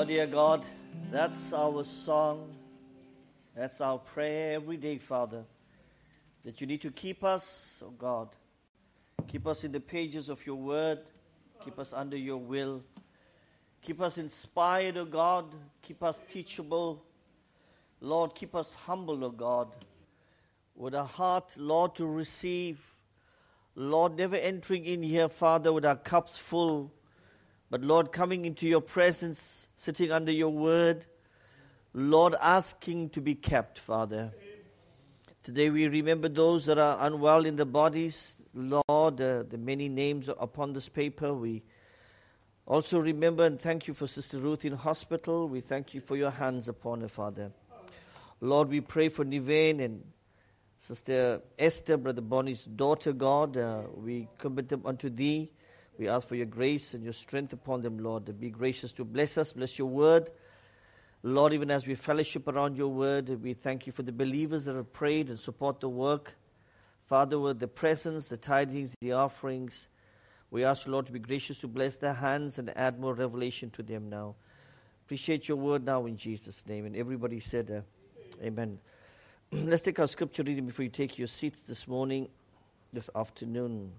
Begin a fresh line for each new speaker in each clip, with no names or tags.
Oh dear God, that's our song, that's our prayer every day, Father, that you need to keep us, oh God, keep us in the pages of your word, keep us under your will, keep us inspired, oh God, keep us teachable, Lord, keep us humble, oh God, with a heart, Lord, to receive, Lord, never entering in here, Father, with our cups full, but Lord, coming into your presence, sitting under your word, Lord, asking to be kept, Father. Today we remember those that are unwell in the bodies, Lord, the many names upon this paper. We also remember and thank you for Sister Ruth in hospital. We thank you for your hands upon her, Father. Lord, we pray for Nivain and Sister Esther, Brother Bonnie's daughter, God. We commit them unto thee. We ask for your grace and your strength upon them, Lord. Be gracious to bless us, bless your word. Lord, even as we fellowship around your word, we thank you for the believers that have prayed and support the work. Father, with the presence, the tidings, the offerings, we ask you, Lord, to be gracious to bless their hands and add more revelation to them now. Appreciate your word now in Jesus' name. And everybody said, amen. Let's take our scripture reading before you take your seats this morning, this afternoon.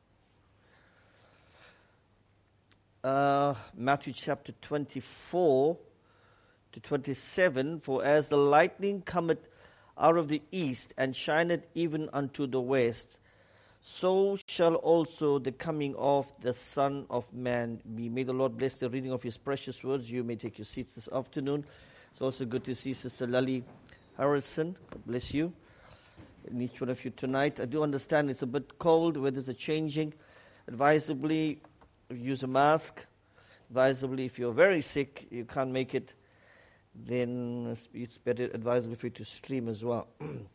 Matthew chapter 24 to 27. For as the lightning cometh out of the east and shineth even unto the west, so shall also the coming of the Son of Man be. May the Lord bless the reading of his precious words. You may take your seats this afternoon. It's also good to see Sister Lally Harrison. God bless you. And each one of you tonight. I do understand it's a bit cold, weather's are changing. Advisably, use a mask. Advisably, if you're very sick, you can't make it, then it's better advisable for you to stream as well.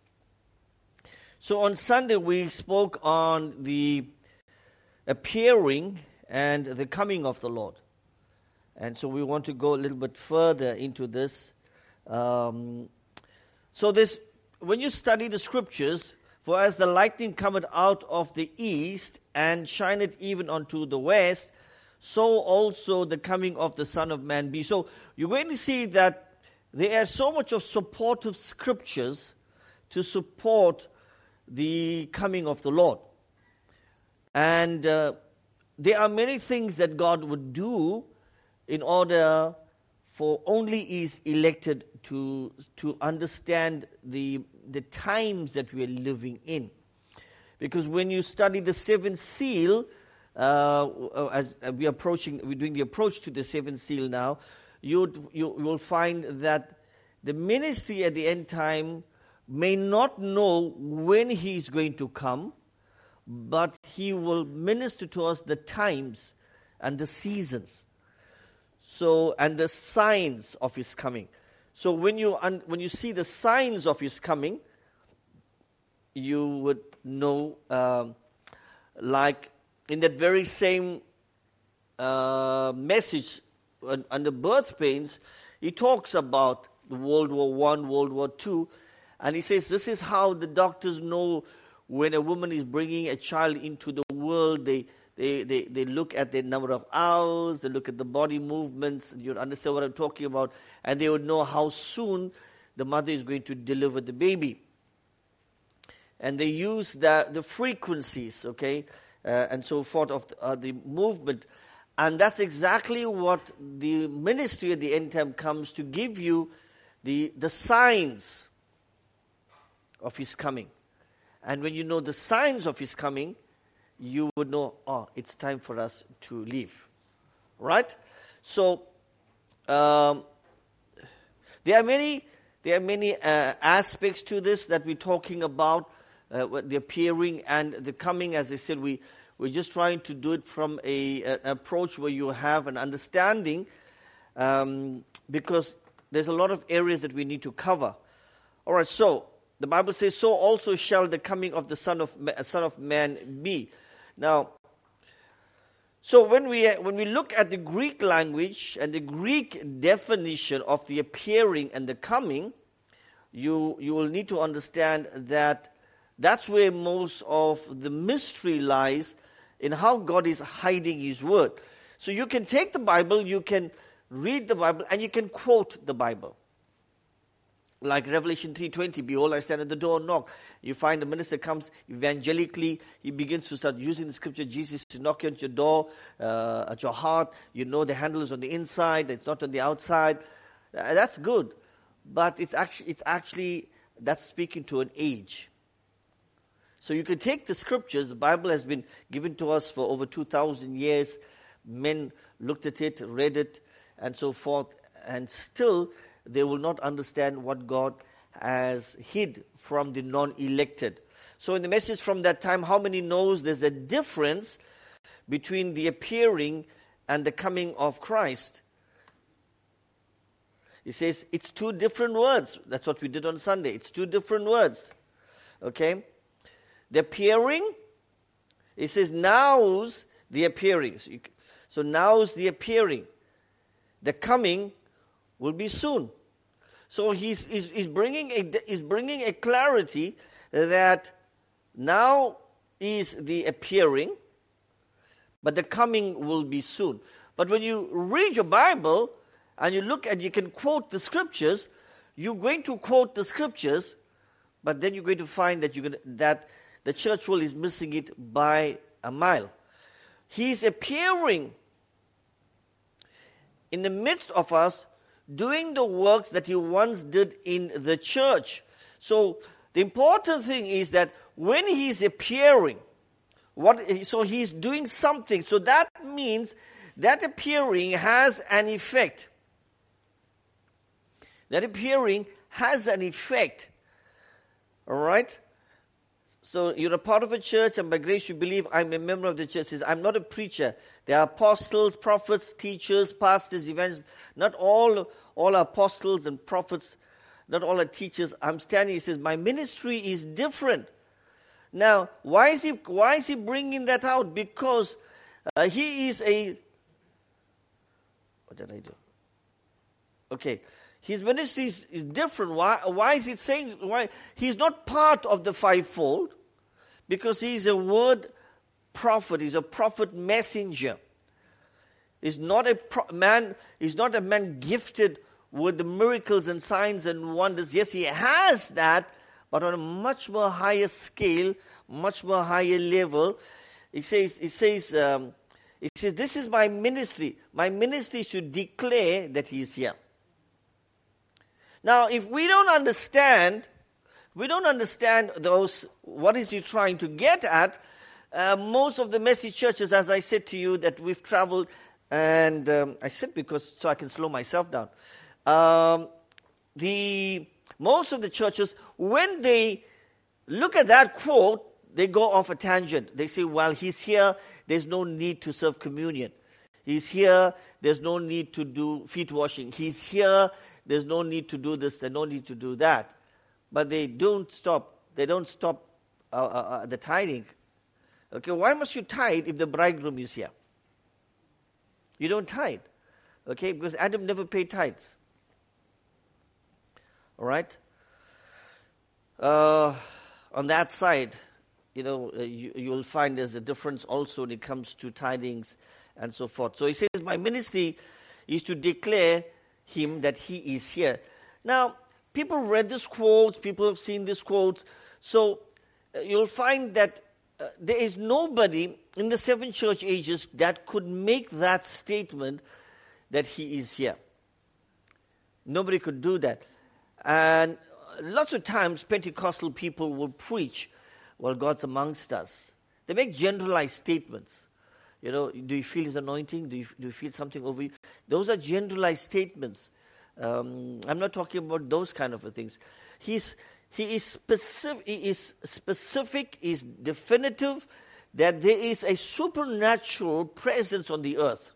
So on Sunday, we spoke on the appearing and the coming of the Lord. And so we want to go a little bit further into this. So this, when you study the scriptures, for as the lightning cometh out of the east and shineth even unto the west, so also the coming of the Son of Man be. So you're going to see that there are so much of supportive scriptures to support the coming of the Lord. And there are many things that God would do in order for only his elected to understand the times that we are living in. Because when you study the seventh seal, as we're doing the approach to the seventh seal now, you will find that the ministry at the end time may not know when he is going to come, but he will minister to us the times and the seasons. So, and the signs of his coming. So when you see the signs of his coming, you would know, like in that very same message on the birth pains, he talks about the World War I, World War II, and he says this is how the doctors know when a woman is bringing a child into the world. They look at the number of hours, they look at the body movements, you understand what I'm talking about, and they would know how soon the mother is going to deliver the baby. And they use the frequencies, okay, and so forth of the movement. And that's exactly what the ministry at the end time comes to give you, the signs of his coming. And when you know the signs of his coming, you would know, it's time for us to leave. Right? So, there are many aspects to this that we're talking about, the appearing and the coming. As I said, we're just trying to do it from an approach where you have an understanding, because there's a lot of areas that we need to cover. All right, so the Bible says, so also shall the coming of the Son of Man be. Now, so when we look at the Greek language and the Greek definition of the appearing and the coming, you will need to understand that that's where most of the mystery lies in how God is hiding his word. So you can take the Bible, you can read the Bible and you can quote the Bible. Like Revelation 3:20, behold, I stand at the door and knock. You find the minister comes evangelically, he begins to start using the scripture. Jesus is knocking at your door, at your heart. You know the handle is on the inside, it's not on the outside. That's good. But it's actually that's speaking to an age. So you can take the scriptures. The Bible has been given to us for over 2,000 years. Men looked at it, read it, and so forth, and still they will not understand what God has hid from the non-elected. So in the message from that time, how many knows there's a difference between the appearing and the coming of Christ? He says it's two different words. That's what we did on Sunday. It's two different words. Okay? The appearing, it says now's the appearing. So now's the appearing. The coming will be soon. So he's bringing a clarity that now is the appearing, but the coming will be soon. But when you read your Bible and you look and you can quote the scriptures, you're going to quote the scriptures, but then you're going to find that the church world is missing it by a mile. He's appearing in the midst of us, doing the works that he once did in the church. So the important thing is that when he's appearing, so he's doing something. So that means that appearing has an effect. That appearing has an effect. All right? So you're a part of a church, and by grace you believe. I'm a member of the church. Says, I'm not a preacher. There are apostles, prophets, teachers, pastors, evangelists. Not all are apostles and prophets. Not all are teachers. I'm standing. He says, my ministry is different. Now, why is he bringing that out? Because he is a. What did I do? Okay. His ministry is different. Why is it saying? Why? He's not part of the fivefold, because he's a word prophet. He's a prophet messenger. He's not a man. He's not a man gifted with the miracles and signs and wonders. Yes, he has that, but on a much more higher scale, much more higher level. He says, this is my ministry. My ministry is to declare that he is here. Now, if we don't understand those, what is he trying to get at? Most of the message churches, as I said to you, that we've traveled, and I said so I can slow myself down. Most of the churches, when they look at that quote, they go off a tangent. They say, well, he's here, there's no need to serve communion. He's here, there's no need to do feet washing. He's here, there's no need to do this, there's no need to do that. But they don't stop. They don't stop the tithing. Okay, why must you tithe if the bridegroom is here? You don't tithe. Okay, because Adam never paid tithes. All right? On that side, you'll find there's a difference also when it comes to tithings and so forth. So he says, my ministry is to declare him that he is here. Now, people read these quotes, people have seen these quotes, so you'll find that there is nobody in the 7 church ages that could make that statement that he is here. Nobody could do that. And lots of times Pentecostal people will preach, well, God's amongst us. They make generalized statements. Do you feel his anointing? Do you feel something over you? Those are generalized statements. I'm not talking about those kind of things. He is specific, is definitive, that there is a supernatural presence on the earth.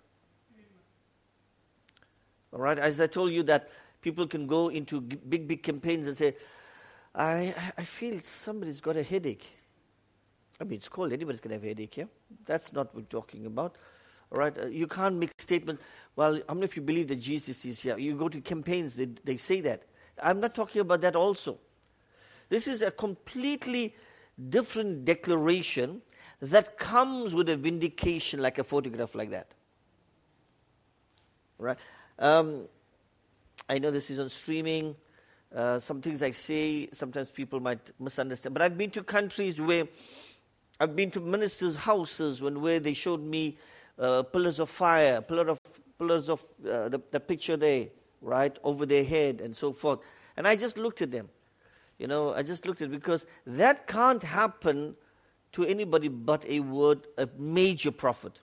All right, as I told you that people can go into big campaigns and say, I feel somebody's got a headache. I mean, it's cold. Anybody's going to have a headache here. That's not what we're talking about. All right? You can't make statements, well, how many of you believe that Jesus is here? You go to campaigns, they say that. I'm not talking about that also. This is a completely different declaration that comes with a vindication, like a photograph like that. Right? I know this is on streaming. Some things I say, sometimes people might misunderstand. But I've been to countries where I've been to ministers' houses where they showed me pillars of fire, pillars of the picture there, right, over their head and so forth. And I just looked at them. I just looked at it because that can't happen to anybody but a major prophet.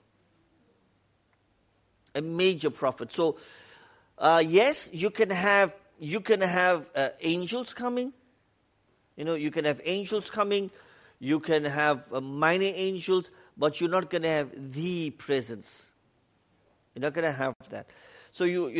A major prophet. So, yes, you can have angels coming. You can have angels coming. You can have minor angels, but you're not going to have the presence. You're not going to have that. So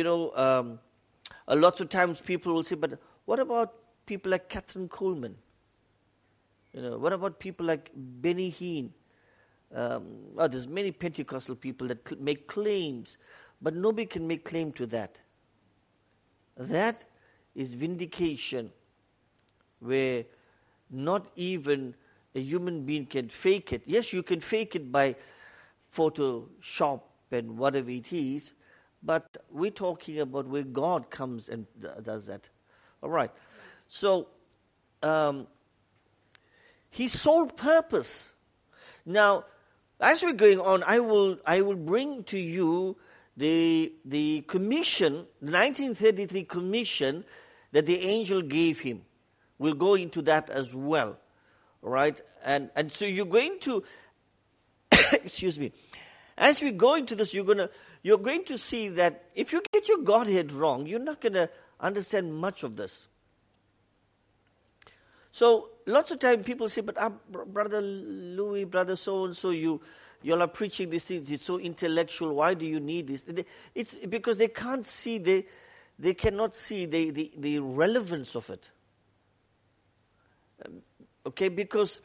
a lot of times people will say, but what about people like Catherine Coleman? What about people like Benny Hinn? There's many Pentecostal people that make claims, but nobody can make claim to that. That is vindication, where not even a human being can fake it. Yes, you can fake it by Photoshop and whatever it is, but we're talking about where God comes and does that. All right. So, His sole purpose. Now, as we're going on, I will bring to you the commission, the 1933 commission that the angel gave him. We'll go into that as well. All right? And so you're going to excuse me. As we go into this, you're going to see that if you get your Godhead wrong, you're not going to understand much of this. So lots of time people say, but Brother Louis, Brother so-and-so, you are preaching these things, it's so intellectual, why do you need this? It's because they can't see, they cannot see the relevance of it. Okay, because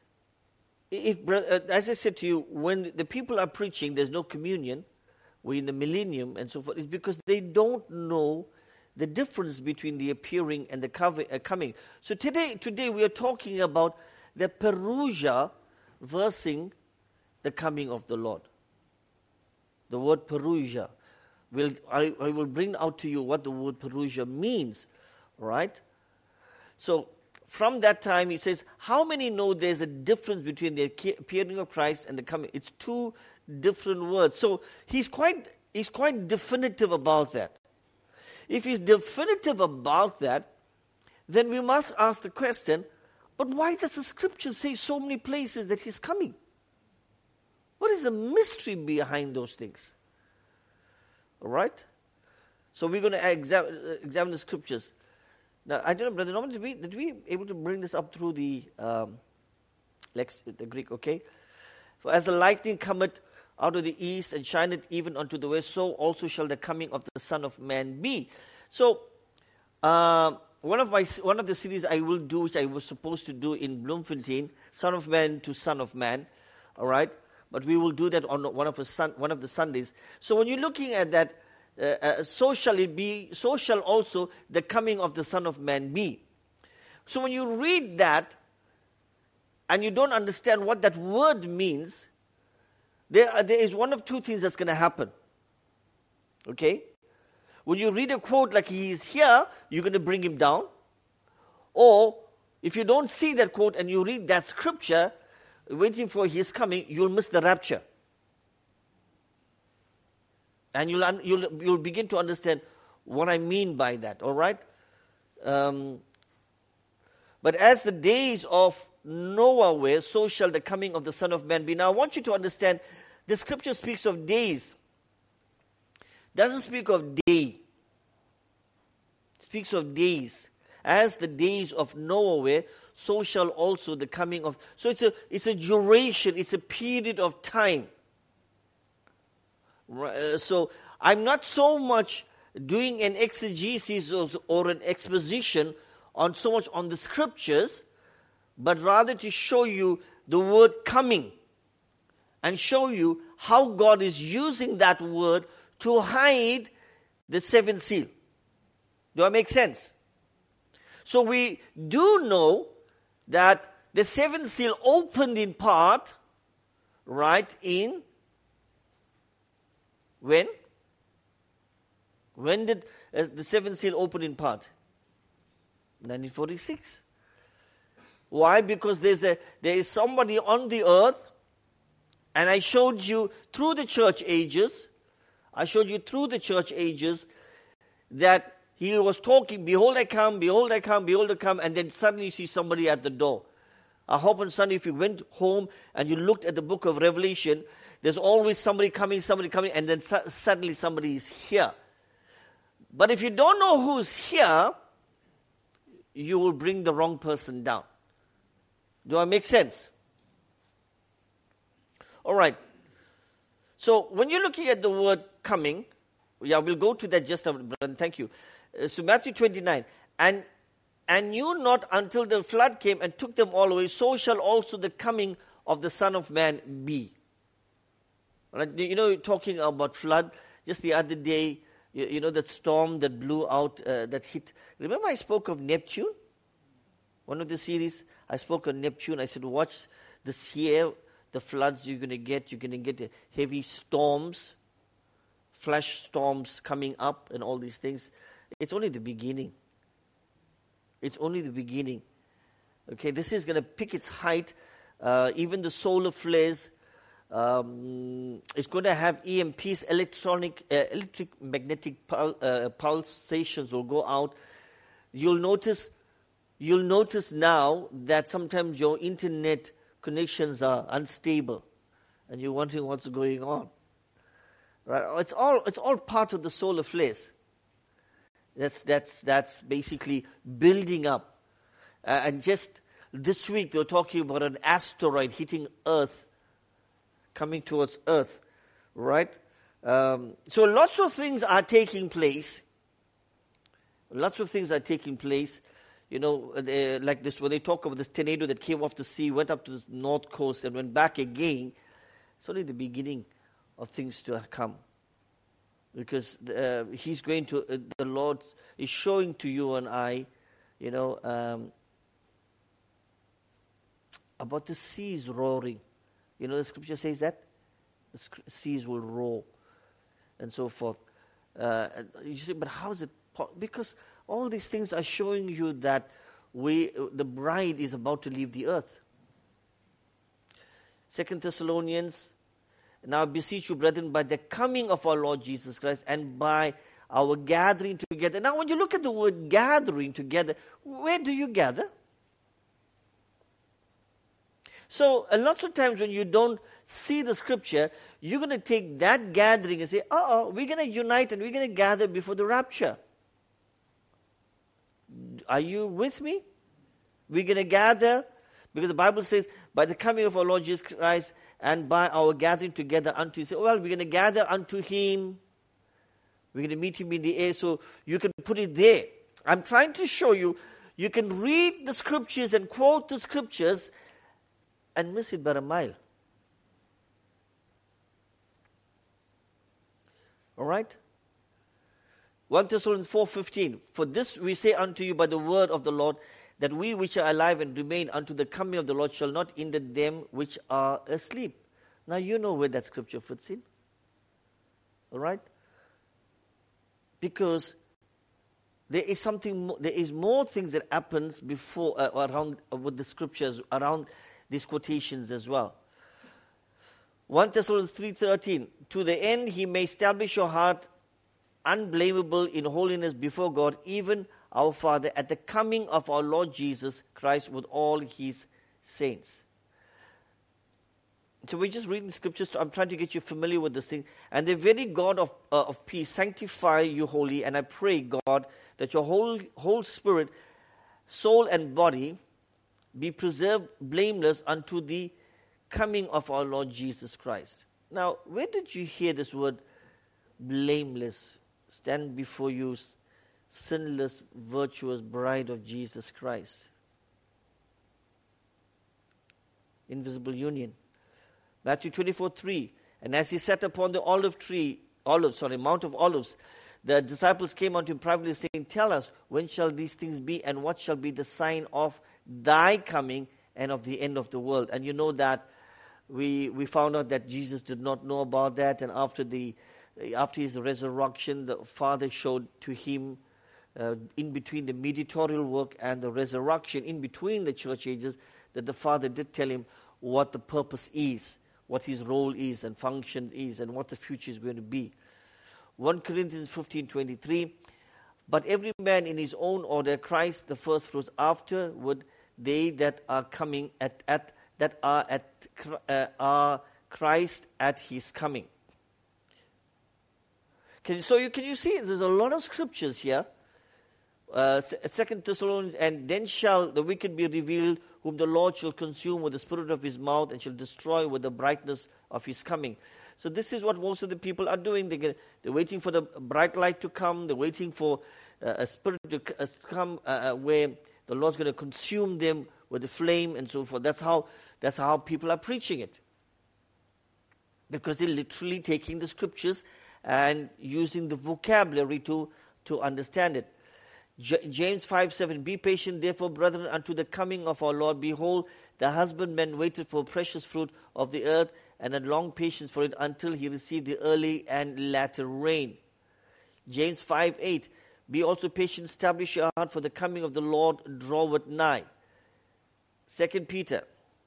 as I said to you, when the people are preaching, there's no communion, we're in the millennium and so forth, it's because they don't know the difference between the appearing and the coming. So today we are talking about the Parousia versing the coming of the Lord. The word Parousia. I will bring out to you what the word Parousia means. Right? So from that time he says, how many know there's a difference between the appearing of Christ and the coming? It's two different words. So he's quite definitive about that. If he's definitive about that, then we must ask the question, but why does the scripture say so many places that he's coming? What is the mystery behind those things? All right? So we're going to examine the scriptures. Now, I don't know, Brother Norman, did we able to bring this up through the Greek, okay? For as the lightning cometh out of the east and shineth even unto the west, so also shall the coming of the Son of Man be. So, one of the series I will do, which I was supposed to do in Bloemfontein, Son of Man to Son of Man, all right? But we will do that on one of the Sundays. So when you're looking at that, so shall it be, so shall also the coming of the Son of Man be. So when you read that, and you don't understand what that word means, there is one of two things that's going to happen. Okay? When you read a quote like he is here, you're going to bring him down. Or if you don't see that quote and you read that scripture, waiting for his coming, you'll miss the rapture. And you'll begin to understand what I mean by that. All right? But as the days of Noah were, so shall the coming of the Son of Man be. Now I want you to understand, the scripture speaks of days. It doesn't speak of day. It speaks of days. As the days of Noah were, so shall also the coming of... So it's a duration, it's a period of time. So I'm not so much doing an exegesis or an exposition on so much on the scriptures, but rather to show you the word coming and show you how God is using that word to hide the seventh seal. Do I make sense? So we do know that the seventh seal opened in part, right, in when? When did the seventh seal open in part? 1946. Why? Because there is somebody on the earth, and I showed you through the church ages, that he was talking, behold I come, behold I come, behold I come, and then suddenly you see somebody at the door. I hope on Sunday if you went home and you looked at the book of Revelation, there's always somebody coming, and then suddenly somebody is here. But if you don't know who's here, you will bring the wrong person down. Do I make sense? All right. So when you're looking at the word coming, we'll go to that just a minute. Thank you. So Matthew 29, and knew not until the flood came and took them all away, so shall also the coming of the Son of Man be. Right? Talking about flood, just the other day, that storm that blew out, that hit. Remember I spoke of Neptune? One of the series, I spoke of Neptune. I said, watch this year, the floods you're going to get. You're going to get heavy storms, flash storms coming up and all these things. It's only the beginning. It's only the beginning. Okay, this is going to pick its height. Even the solar flares, it's going to have EMPs, electric magnetic pulsations will go out. You'll notice now that sometimes your internet connections are unstable, and you're wondering what's going on. Right? It's all part of the solar flares. That's basically building up. And just this week they were talking about an asteroid hitting Earth, coming towards Earth, right? So lots of things are taking place. Like this, when they talk about this tornado that came off the sea, went up to the north coast and went back again, it's only the beginning of things to come. Because he's going to, the Lord is showing to you and I, about the seas roaring. The scripture says that the seas will roar and so forth. You say, but how is it? Because all these things are showing you that the bride is about to leave the earth. 2 Thessalonians, now beseech you, brethren, by the coming of our Lord Jesus Christ and by our gathering together. Now, when you look at the word gathering together, where do you gather? So, a lot of times when you don't see the scripture, you're going to take that gathering and say, we're going to unite and we're going to gather before the rapture. Are you with me? We're going to gather, because the Bible says, by the coming of our Lord Jesus Christ and by our gathering together unto Him. We're going to gather unto Him. We're going to meet Him in the air. So you can put it there. I'm trying to show you, you can read the scriptures and quote the scriptures and miss it by a mile. All right? 1 Thessalonians 4:15. For this we say unto you by the word of the Lord, that we which are alive and remain unto the coming of the Lord shall not hinder them which are asleep. Now you know where that scripture fits in. All right? Because there is more things that happens before around with the scriptures, around these quotations as well. 1 Thessalonians 3:13. To the end He may establish your heart unblameable in holiness before God, even our Father, at the coming of our Lord Jesus Christ with all His saints. So we're just reading scriptures. I'm trying to get you familiar with this thing. And the very God of peace sanctify you wholly. And I pray, God, that your whole spirit, soul, and body be preserved blameless unto the coming of our Lord Jesus Christ. Now, where did you hear this word blameless? Stand before you, sinless, virtuous bride of Jesus Christ. Invisible union. Matthew 24:3. And as He sat upon the Mount of Olives, the disciples came unto Him privately, saying, Tell us, when shall these things be, and what shall be the sign of Thy coming and of the end of the world? And you know that we found out that Jesus did not know about that, and after the after his resurrection, the Father showed to him in between the mediatorial work and the resurrection, in between the church ages, that the Father did tell him what the purpose is, what his role is and function is, and what the future is going to be. 1 Corinthians 15:23, but every man in his own order, Christ the first fruits, afterward they that are coming are Christ at his coming. Can you see? There's a lot of scriptures here. 2 Thessalonians, and then shall the wicked be revealed, whom the Lord shall consume with the spirit of his mouth and shall destroy with the brightness of his coming. So this is what most of the people are doing. They're waiting for the bright light to come. They're waiting for a spirit to come where the Lord's going to consume them with the flame and so forth. That's how people are preaching it. Because they're literally taking the scriptures and using the vocabulary to understand it. James 5:7, be patient, therefore, brethren, unto the coming of our Lord. Behold, the husbandman waited for precious fruit of the earth, and had long patience for it until he received the early and latter rain. James 5:8, be also patient, establish your heart, for the coming of the Lord draweth nigh. 2 Peter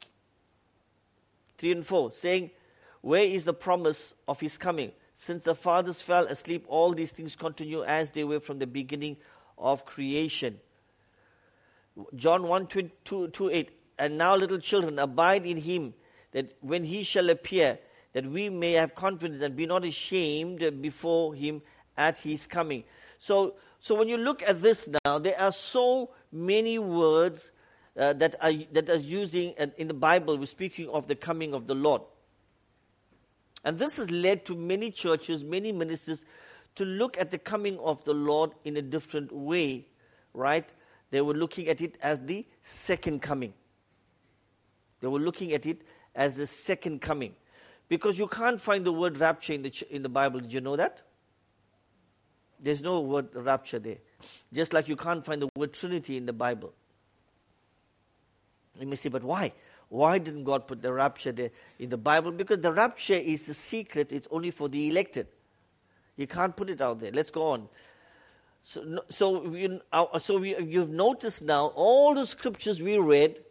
3 and 4, saying, where is the promise of his coming? Since the fathers fell asleep, all these things continue as they were from the beginning of creation. John 1:2-8, and now little children, abide in him, that when he shall appear, that we may have confidence and be not ashamed before him at his coming. So when you look at this now, there are so many words that are using in the Bible. We're speaking of the coming of the Lord. And this has led to many churches, many ministers, to look at the coming of the Lord in a different way, right? They were looking at it as the second coming. They were looking at it as the second coming. Because you can't find the word rapture in the Bible. Did you know that? There's no word rapture there. Just like you can't find the word Trinity in the Bible. You may say, but why? Why didn't God put the rapture there in the Bible? Because the rapture is the secret. It's only for the elected. You can't put it out there. Let's go on. You've noticed now all the scriptures we read,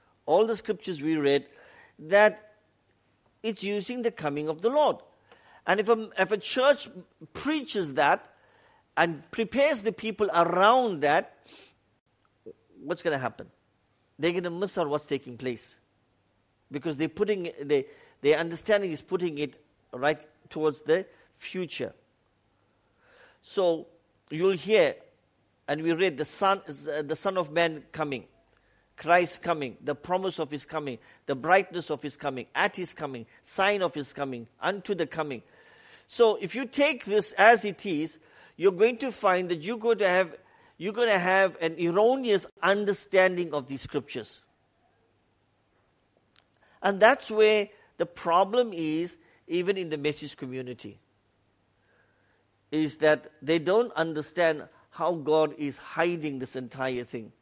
that it's using the coming of the Lord. And if a church preaches that and prepares the people around that, what's going to happen? They're going to miss out what's taking place. Because their understanding is putting it right towards the future. So you'll hear, and we read the Son of Man coming, Christ coming, the promise of his coming, the brightness of his coming, at his coming, sign of his coming, unto the coming. So if you take this as it is, you're going to find that you're going to have an erroneous understanding of these scriptures. And that's where the problem is, even in the message community, is that they don't understand how God is hiding this entire thing.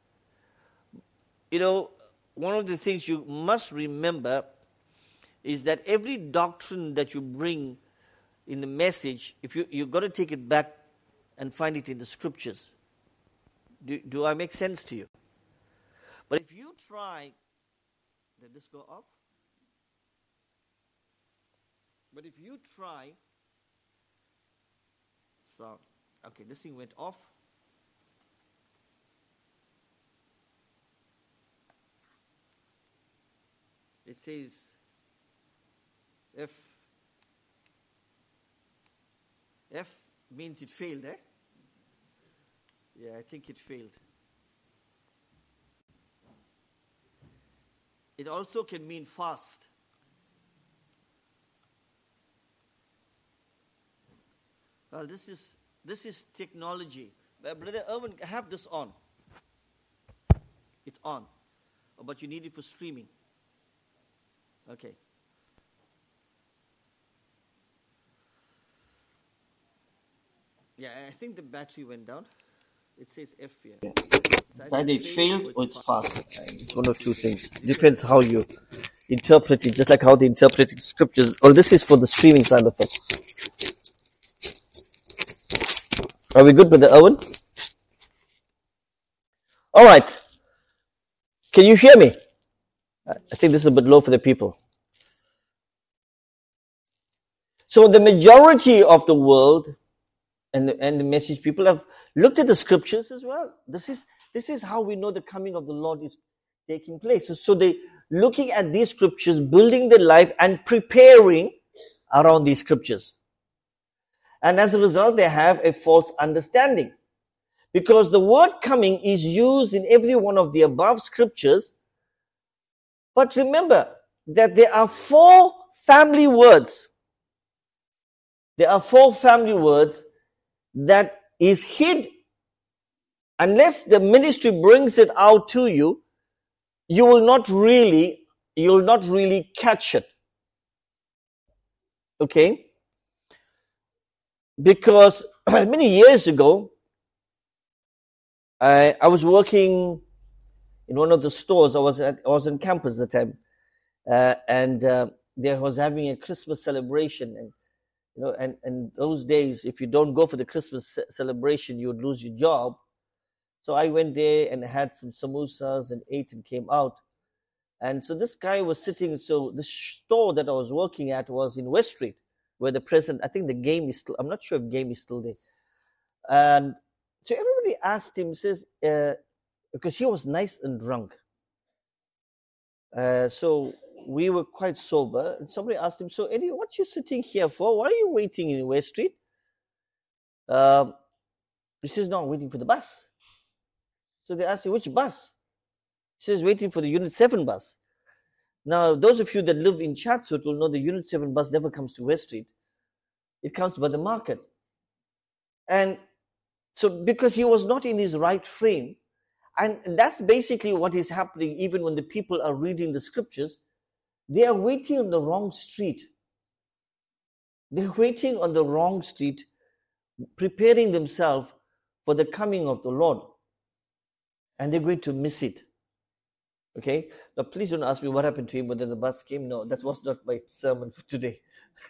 You know, one of the things you must remember is that every doctrine that you bring in the message, if you've got to take it back and find it in the scriptures. Do I make sense to you? But if you try, did this go off? But if you try, so, okay, this thing went off. It says, F means it failed, eh? Yeah, I think it failed. It also can mean fast. Well, this is technology. Brother Irwin, have this on. It's on. But you need it for streaming. Okay. Yeah, I think the battery went down. It says F here. Yeah. Either it failed or it's fast. It's one of two things. Depends how you interpret it, just like how they interpret scriptures. Oh, this is for the streaming side of it. Are we good with the Owen? All right. Can you hear me? I think this is a bit low for the people. So the majority of the world and the message people have looked at the scriptures as well. This is how we know the coming of the Lord is taking place. So they looking at these scriptures, building their life and preparing around these scriptures. And as a result, they have a false understanding. Because the word coming is used in every one of the above scriptures. But remember that there are four family words. There are four family words that is hid. Unless the ministry brings it out to you, you will not really catch it. Okay? Because many years ago, I was working in one of the stores. I was on campus at the time, and there was having a Christmas celebration, and and those days, if you don't go for the Christmas celebration, you would lose your job. So I went there and had some samosas and ate and came out. And so this guy was sitting. So the store that I was working at was in West Street, where the present, I think the game is still. I'm not sure if game is still there. And so everybody asked him, says, because he was nice and drunk. So we were quite sober, and somebody asked him, "So Eddie, what you sitting here for? Why are you waiting in West Street?" Um, he says, "No, I'm waiting for the bus." So they asked him, "Which bus?" He says, "Waiting for the Unit 7 bus." Now, those of you that live in Chatsworth will know the Unit 7 bus never comes to West Street. It comes by the market. And so because he was not in his right frame, and that's basically what is happening even when the people are reading the scriptures, they are waiting on the wrong street. They're waiting on the wrong street, preparing themselves for the coming of the Lord. And they're going to miss it. Okay? Now, please don't ask me what happened to him whether the bus came. No, that was not my sermon for today.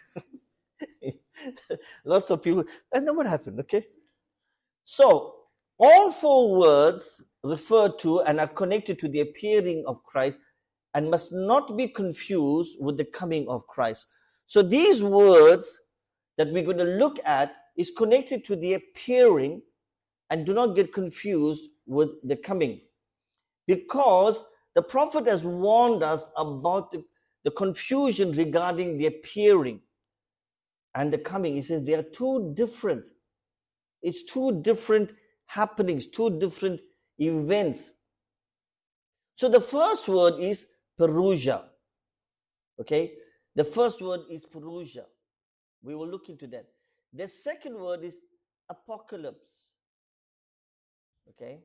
Lots of people, I know what happened, okay? So, all four words refer to and are connected to the appearing of Christ and must not be confused with the coming of Christ. So, these words that we're going to look at is connected to the appearing, and do not get confused with the coming. Because the prophet has warned us about the confusion regarding the appearing and the coming. He says they are two different. It's two different happenings, two different events. So the first word is Perusia. Okay? The first word is Perusia. We will look into that. The second word is apocalypse. Okay?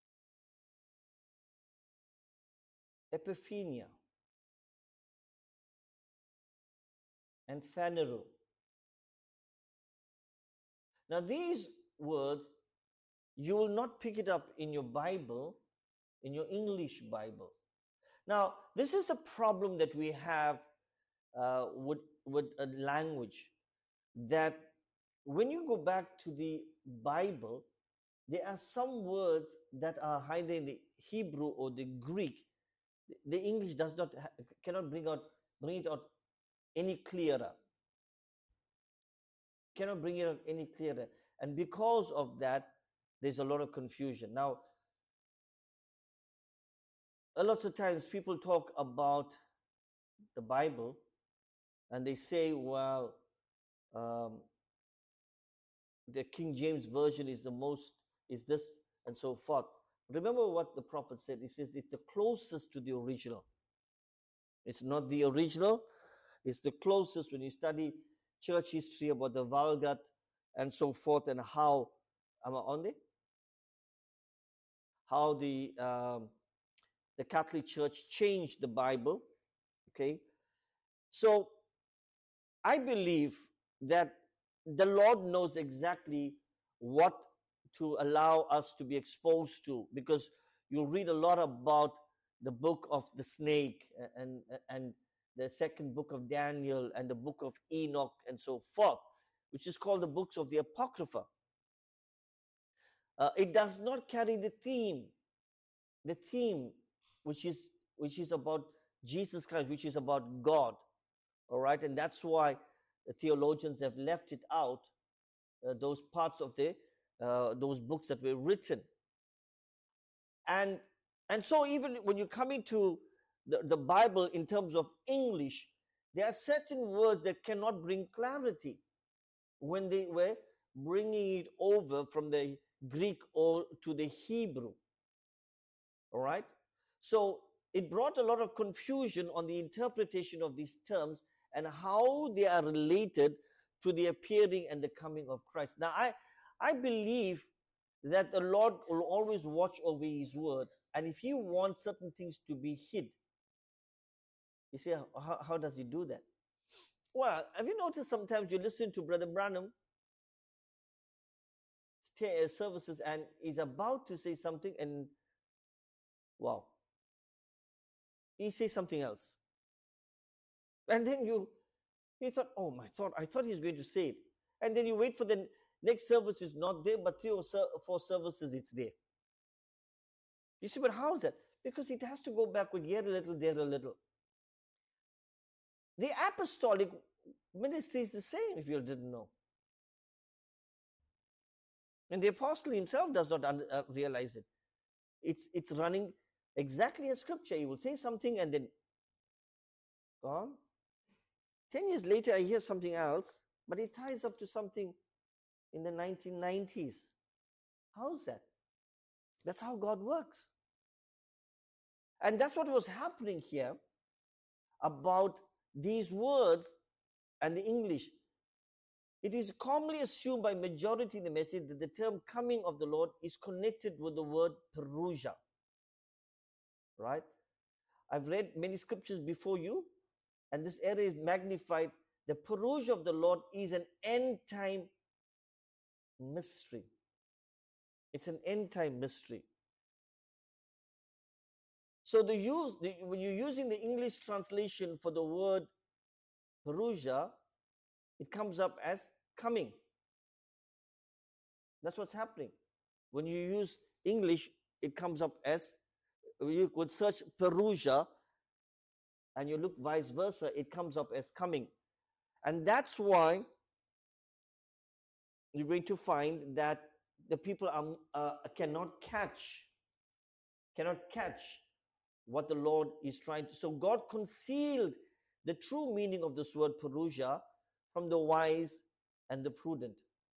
Epiphania and Phaneroo. Now these words, you will not pick it up in your Bible, in your English Bible. Now, this is the problem that we have with a language, that when you go back to the Bible, there are some words that are either in the Hebrew or the Greek. The English does not cannot bring it out any clearer. Cannot bring it out any clearer, and because of that, there's a lot of confusion. Now, a lot of times people talk about the Bible and they say, well, um, the King James version is the most, is this, and so forth. Remember what the prophet said. He says it's the closest to the original. It's not the original, it's the closest. When you study church history about the Vulgate and so forth, and how, am I on there? How the Catholic Church changed the Bible. Okay, so I believe that the Lord knows exactly what to allow us to be exposed to, because you'll read a lot about the book of the snake and the second book of Daniel and the book of Enoch and so forth, which is called the books of the Apocrypha. It does not carry the theme which is about Jesus Christ, which is about God. All right, and that's why the theologians have left it out, those parts of those books that were written. And so even when you come into the Bible in terms of English, there are certain words that cannot bring clarity when they were bringing it over from the Greek or to the Hebrew. All right, so it brought a lot of confusion on the interpretation of these terms and how they are related to the appearing and the coming of Christ. Now, I believe that the Lord will always watch over His word, and if He wants certain things to be hid, you say, how does He do that? Well, have you noticed sometimes you listen to Brother Branham services and he's about to say something, and wow, he says something else, and then you thought, oh my thought, I thought he's going to say it, and then you wait for the next service, is not there, but 3 or 4 services it's there. You see, but how is that? Because it has to go backward, here a little, there a little. The apostolic ministry is the same, if you didn't know. And the apostle himself does not realize it. It's running exactly as scripture. He will say something and then gone. 10 years later, I hear something else, but it ties up to something in the 1990s. How's that? That's how God works. And that's what was happening here about these words and the English. It is commonly assumed by majority in the message that the term coming of the Lord is connected with the word Parousia. Right? I've read many scriptures before you, and this area is magnified. The Parousia of the Lord is an end-time mystery. It's an end-time mystery. So when you're using the English translation for the word Parousia, it comes up as coming. That's what's happening. When you use English, it comes up as, you could search Parousia, and you look vice versa, it comes up as coming. And that's why you're going to find that the people cannot catch what the Lord is trying to. So God concealed the true meaning of this word Parousia from the wise and the prudent.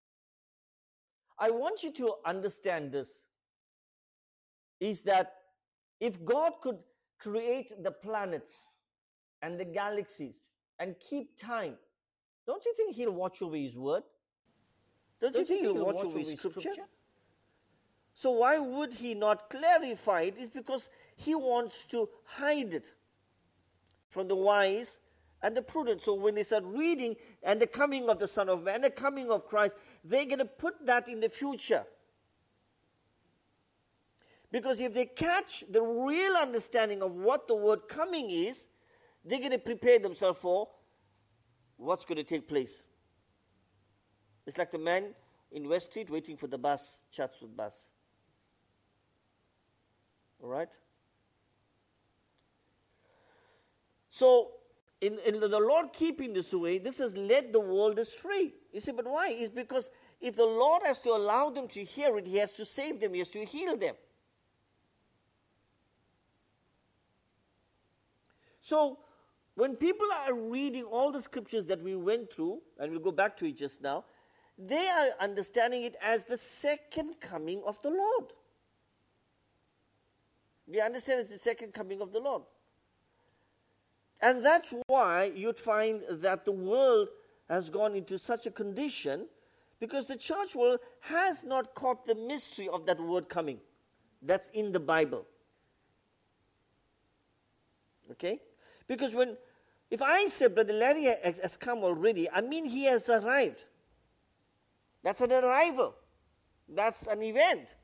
I want you to understand this, is that if God could create the planets and the galaxies and keep time, don't you think He'll watch over His word? Don't you think He'll watch over His scripture? So why would He not clarify it? It's because He wants to hide it from the wise and the prudent. So when they start reading, and the coming of the Son of Man, the coming of Christ, they're going to put that in the future. Because if they catch the real understanding of what the word coming is, they're going to prepare themselves for what's going to take place. It's like the man in West Street waiting for the bus, Chatsworth bus. All right? So, in the Lord keeping this way, this has led the world astray. You say, but why? It's because if the Lord has to allow them to hear it, He has to save them, He has to heal them. So, when people are reading all the scriptures that we went through, and we'll go back to it just now, they are understanding it as the second coming of the Lord. They understand it's the second coming of the Lord. And that's why you'd find that the world has gone into such a condition, because the church world has not caught the mystery of that word coming. That's in the Bible. Okay? Because if I say Brother Larry has come already, I mean he has arrived. That's an arrival. That's an event.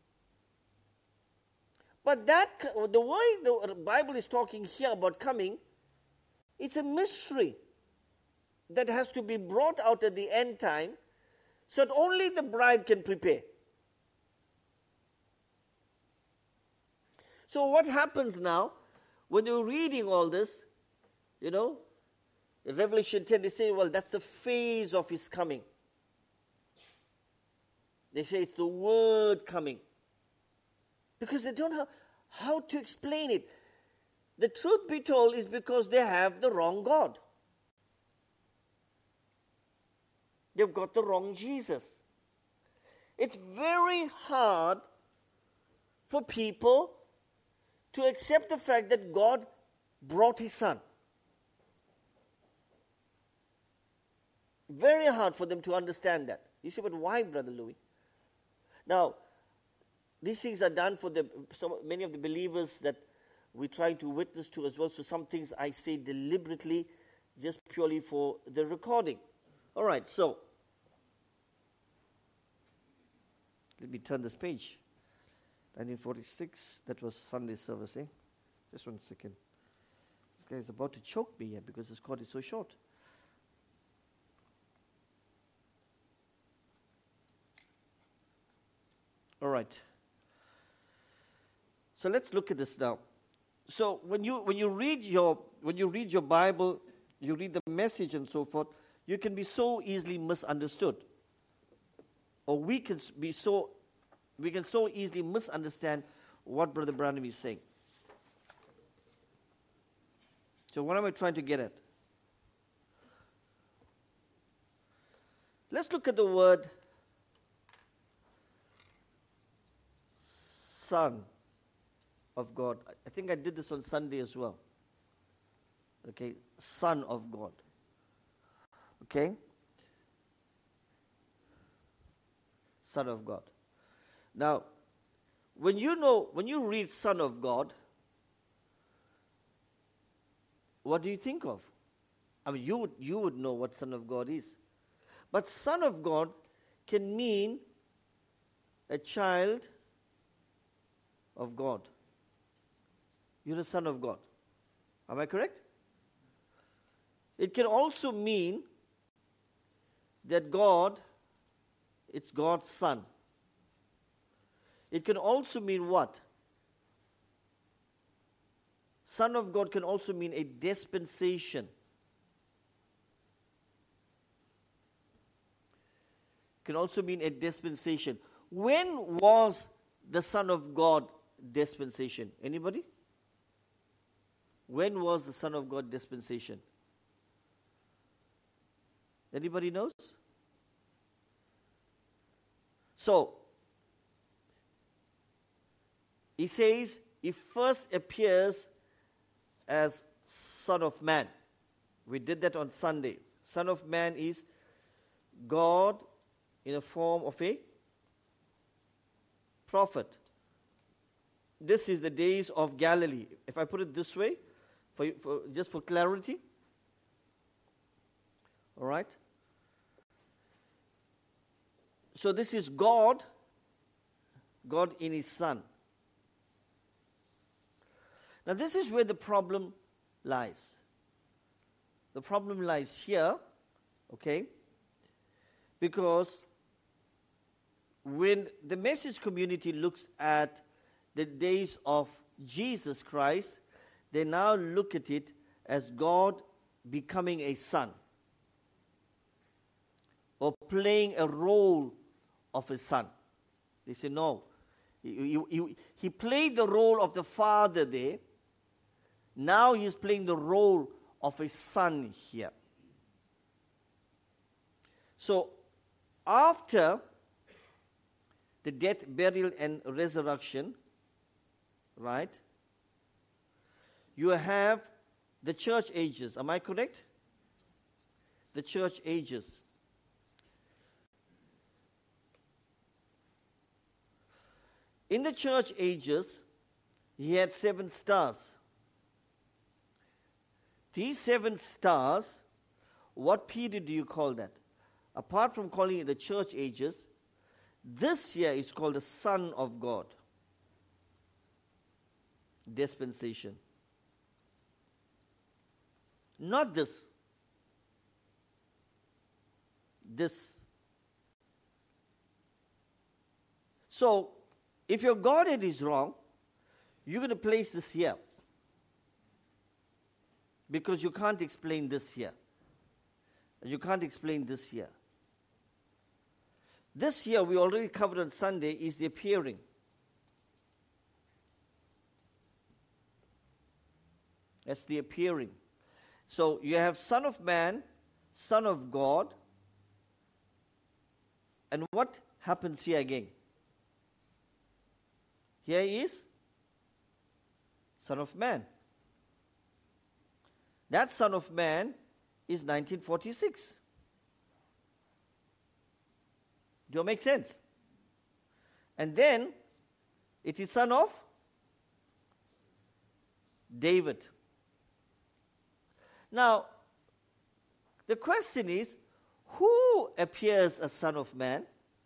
But the way the Bible is talking here about coming, it's a mystery that has to be brought out at the end time, so that only the bride can prepare. So what happens now when you're reading all this, in Revelation 10, they say, well, that's the phase of his coming. They say it's the word coming. Because they don't know how to explain it. The truth be told is because they have the wrong God. They've got the wrong Jesus. It's very hard for people to accept the fact that God brought his son. Very hard for them to understand that. You say, but why, Brother Louis? Now, these things are done for many of the believers that we try to witness to as well. So some things I say deliberately, just purely for the recording. All right, so let me turn this page. 1946, that was Sunday service, eh? Just 1 second. This guy is about to choke me here because his cord is so short. All right. So let's look at this now. So when you read your Bible, you read the Message and so forth, you can be so easily misunderstood. Or we can so easily misunderstand what Brother Branham is saying. So what am I trying to get at? Let's look at the word Son of God. I think I did this on Sunday as well. Okay, Son of God. Okay? Son of God. Now, when you read Son of God, what do you think of? I mean, you would know what Son of God is. But Son of God can mean a child of God. You're a son of God. Am I correct? It can also mean that it's God's son. It can also mean what? Son of God can also mean a dispensation. Can also mean a dispensation. When was the Son of God dispensation? Anybody? When was the Son of God dispensation? Anybody knows? So, he says he first appears as Son of Man. We did that on Sunday. Son of Man is God in a form of a prophet. This is the days of Galilee. If I put it this way, just for clarity. All right? So this is God in his Son. Now this is where the problem lies. The problem lies here, okay? Because when the Message community looks at the days of Jesus Christ, they now look at it as God becoming a son or playing a role of a son. They say, no. He played the role of the father there. Now he's playing the role of a son here. So, after the death, burial, and resurrection, right, you have the church ages. Am I correct? The church ages. In the church ages, he had 7 stars. These 7 stars, what period do you call that? Apart from calling it the church ages, this here is called the Son of God. Dispensation. Not this. This. So, if your Godhead is wrong, you're going to place this here. Because you can't explain this here. You can't explain this here. This here, we already covered on Sunday, is the appearing. That's the appearing. So you have Son of Man, Son of God. And what happens here again? Here is Son of Man. That Son of Man is 1946. Do it make sense? And then it is Son of David. Now, the question is, who appears as Son of Man?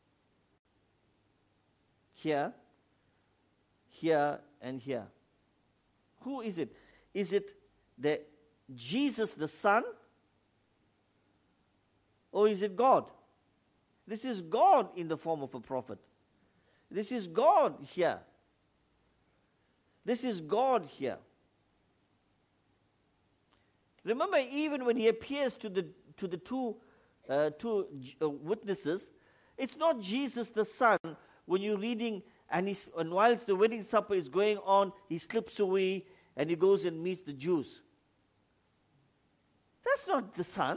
Here, here, and here. Who is it? Is it the Jesus the Son? Or is it God? This is God in the form of a prophet. This is God here. This is God here. Remember, even when he appears to the two witnesses, it's not Jesus the Son. When you're reading, and whilst the wedding supper is going on, he slips away and he goes and meets the Jews. That's not the Son.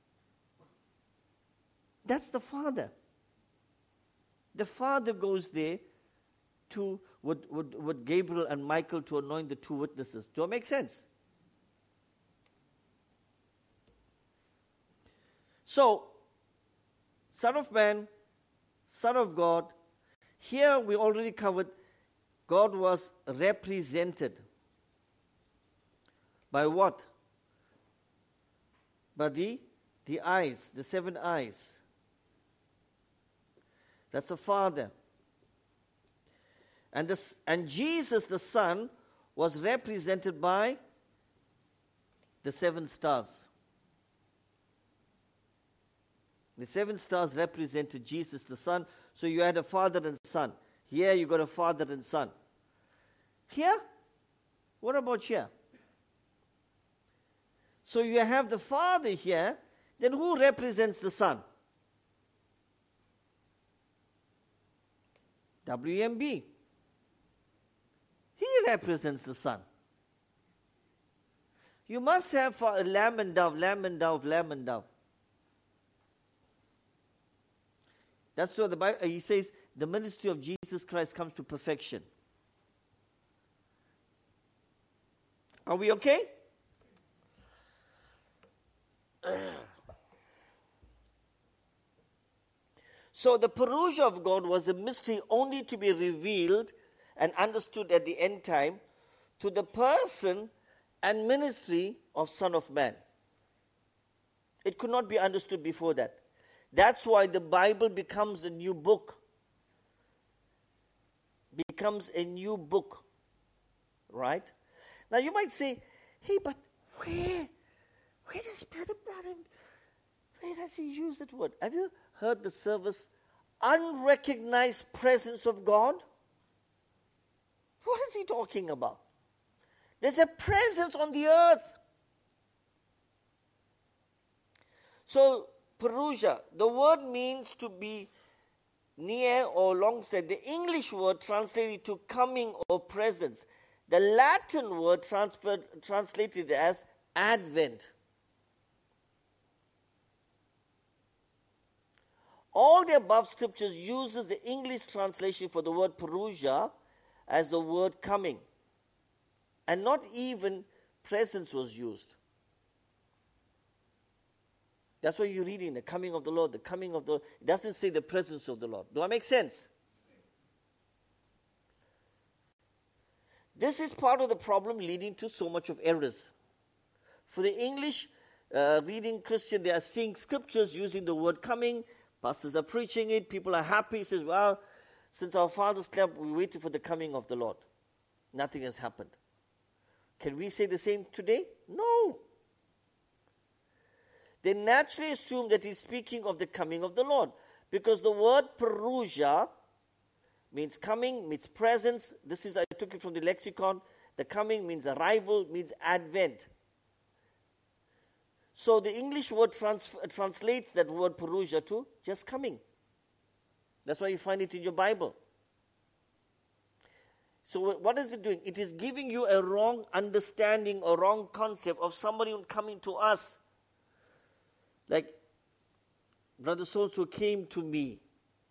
That's the Father. The Father goes there to with Gabriel and Michael to anoint the two witnesses. Do it make sense? So, Son of Man, Son of God. Here we already covered God was represented by what? By the eyes, the 7 eyes. That's the Father. And Jesus the Son was represented by the 7 stars. The 7 stars represented Jesus the Son. So you had a father and son. Here you got a father and son. Here? What about here? So you have the Father here. Then who represents the Son? WMB. He represents the Son. You must have a lamb and dove, lamb and dove, lamb and dove. That's what the Bible, he says, the ministry of Jesus Christ comes to perfection. Are we okay? So the Parousia of God was a mystery only to be revealed and understood at the end time to the person and ministry of Son of Man. It could not be understood before that. That's why the Bible becomes a new book. Becomes a new book. Right? Now you might say, hey, but where does Brother Branham, where does he use that word? Have you heard the service, unrecognized presence of God? What is he talking about? There's a presence on the earth. So, Parousia, the word means to be near or alongside. The English word translated to coming or presence. The Latin word translated as advent. All the above scriptures uses the English translation for the word Parousia as the word coming. And not even presence was used. That's why you're reading the coming of the Lord, the coming of the Lord. It doesn't say the presence of the Lord. Do I make sense? This is part of the problem leading to so much of errors. For the English reading Christian, they are seeing scriptures using the word coming. Pastors are preaching it. People are happy. Says, well, since our fathers slept, we waited for the coming of the Lord. Nothing has happened. Can we say the same today? No. They naturally assume that he's speaking of the coming of the Lord. Because the word Parousia means coming, means presence. I took it from the lexicon. The coming means arrival, means advent. So the English word translates that word Parousia to just coming. That's why you find it in your Bible. So what is it doing? It is giving you a wrong understanding or wrong concept of somebody coming to us. Like Brother so came to me.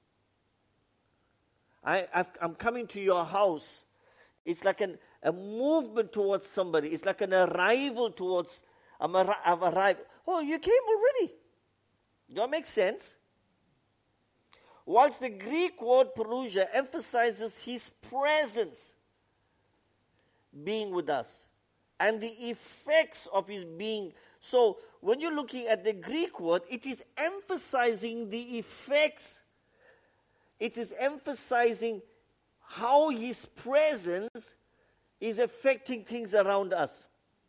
I'm coming to your house. It's like a movement towards somebody. It's like an arrival towards, I've arrived. Oh, you came already. Does that make sense? Whilst the Greek word Parousia emphasizes his presence being with us and the effects of his being. So when you're looking at the Greek word, it is emphasizing the effects. It is emphasizing how his presence is affecting things around us.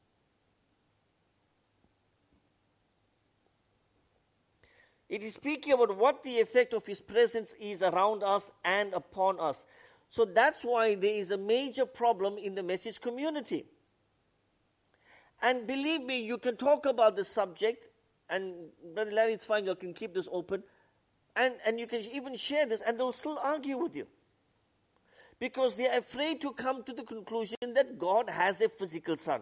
It is speaking about what the effect of his presence is around us and upon us. So that's why there is a major problem in the message community. And believe me, you can talk about the subject, and Brother Larry, it's fine, you can keep this open, and you can even share this, and they'll still argue with you. Because they are afraid to come to the conclusion that God has a physical son.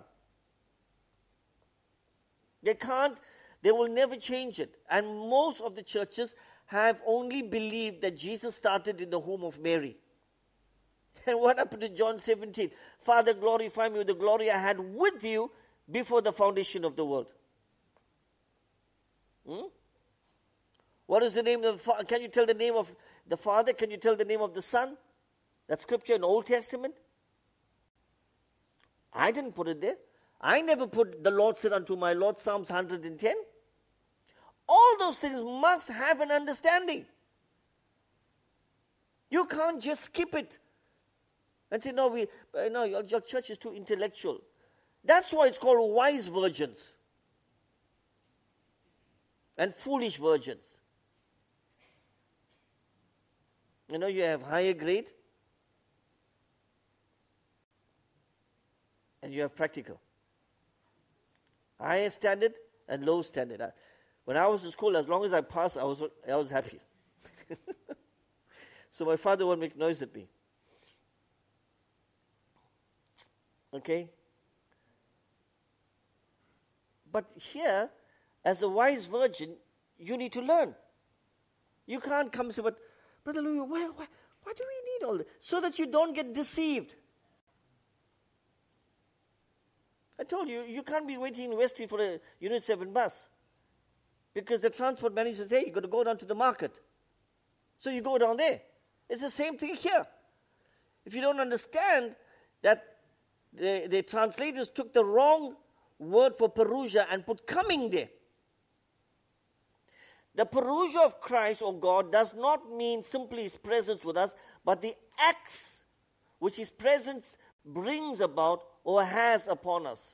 They will never change it. And most of the churches have only believed that Jesus started in the home of Mary. And what happened to John 17? Father, glorify me with the glory I had with you before the foundation of the world. What is the name of the Father? Can you tell the name of the Father? Can you tell the name of the Son? That's scripture in the Old Testament. I didn't put it there. I never put the Lord said unto my Lord, Psalms 110. All those things must have an understanding. You can't just skip it and say, no, your church is too intellectual. That's why it's called wise virgins and foolish virgins. You have higher grade and you have practical. Higher standard and low standard. When I was in school, as long as I passed, I was happy. So my father won't make noise at me. Okay? But here, as a wise virgin, you need to learn. You can't come and say, but Brother Louis, why do we need all this? So that you don't get deceived. I told you, you can't be waiting in Westfield for a Unit 7 bus. Because the transport manager says, hey, you've got to go down to the market. So you go down there. It's the same thing here. If you don't understand that the translators took the wrong word for Parousia and put coming there. The Parousia of Christ or God does not mean simply his presence with us, but the acts which his presence brings about or has upon us.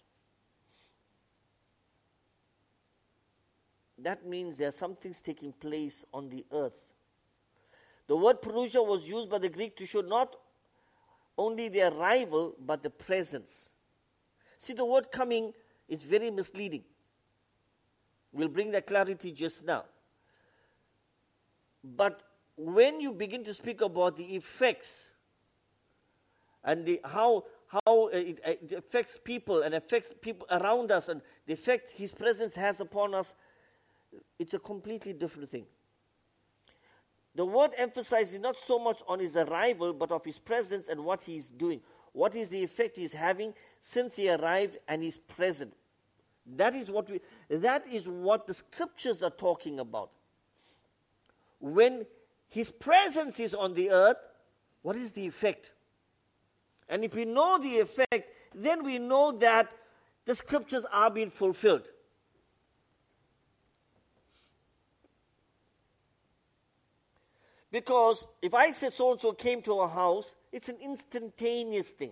That means there are some things taking place on the earth. The word Parousia was used by the Greek to show not only the arrival, but the presence. See, the word coming is very misleading. We'll bring that clarity just now. But when you begin to speak about the effects and how it affects people and affects people around us and the effect his presence has upon us, it's a completely different thing. The word emphasizes not so much on his arrival, but of his presence and what he's doing. What is the effect he's having since he arrived and he's present? That is what the scriptures are talking about. When his presence is on the earth, what is the effect? And if we know the effect, then we know that the scriptures are being fulfilled. Because if I said so-and-so came to our house, it's an instantaneous thing.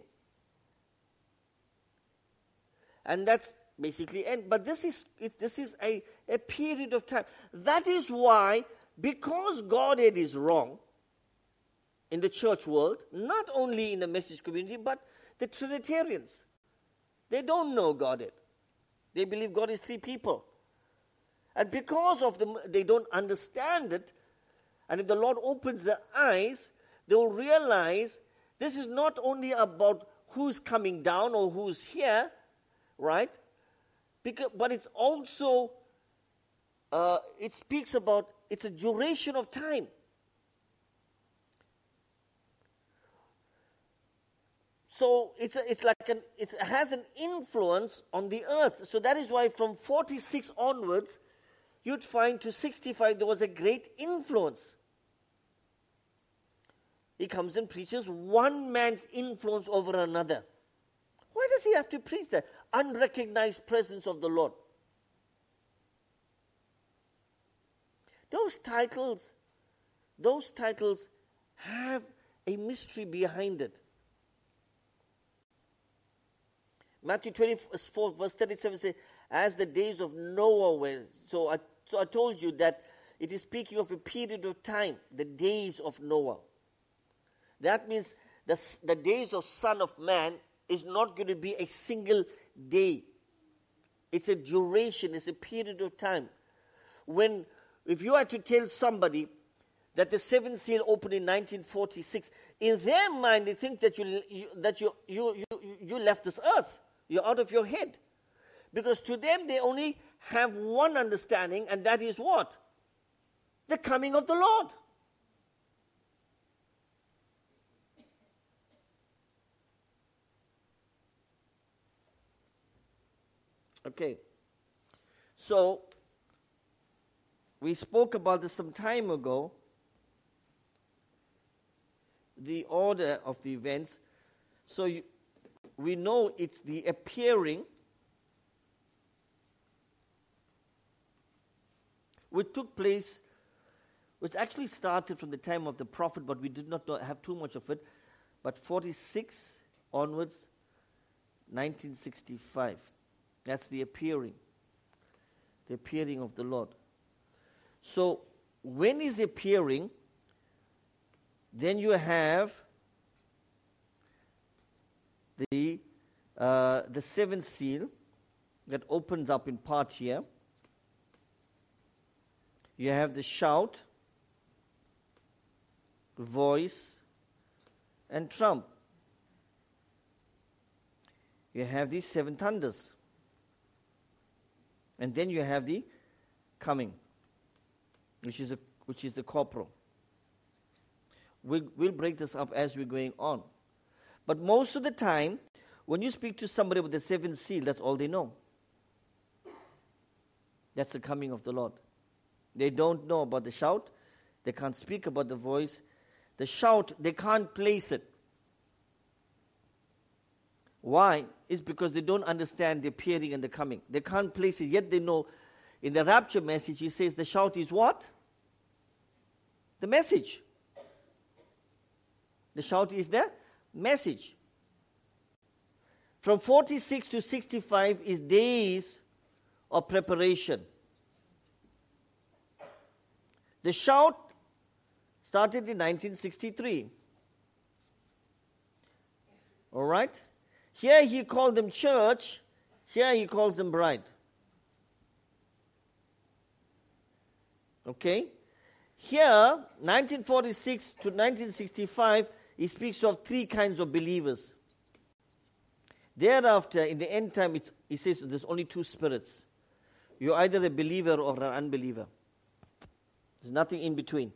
And that's basically end. But this is a period of time. That is why, because Godhead is wrong, in the church world, not only in the message community, but the Trinitarians. They don't know Godhead. They believe God is three people. And because of them, they don't understand it. And if the Lord opens their eyes, they will realize this is not only about who's coming down or who's here, right? But it's also, it speaks about, it's a duration of time. So it has an influence on the earth. So that is why from 46 onwards, you'd find to 65 there was a great influence. He comes and preaches one man's influence over another. Why does he have to preach that? Unrecognized presence of the Lord. Those titles have a mystery behind it. Matthew 24 verse 37 says, as the days of Noah were. So I told you that it is speaking of a period of time, the days of Noah. That means the days of Son of Man is not going to be a single day. It's a duration, it's a period of time. If you had to tell somebody that the seventh seal opened in 1946, in their mind they think that you left this earth. You're out of your head. Because to them they only have one understanding, and that is what? The coming of the Lord. Okay. So, we spoke about this some time ago. The order of the events. So, we know it's the appearing which took place, which actually started from the time of the prophet, but we did not have too much of it. But 46 onwards, 1965. That's the appearing of the Lord. So, when He's appearing, then you have the seventh seal that opens up in part here. You have the shout, voice, and trump. You have these seven thunders. And then you have the coming, which is the corporal. We'll break this up as we're going on. But most of the time, when you speak to somebody with the seventh seal, that's all they know. That's the coming of the Lord. They don't know about the shout. They can't speak about the voice. The shout, they can't place it. Why? It's because they don't understand the appearing and the coming. They can't place it, yet they know. In the rapture message, he says the shout is what? The message. The shout is the message. From 46 to 65 is days of preparation. The shout started in 1963. All right? Here he called them church. Here he calls them bride. Okay? Here, 1946 to 1965, he speaks of three kinds of believers. Thereafter, in the end time, he says there's only two spirits. You're either a believer or an unbeliever. There's nothing in between.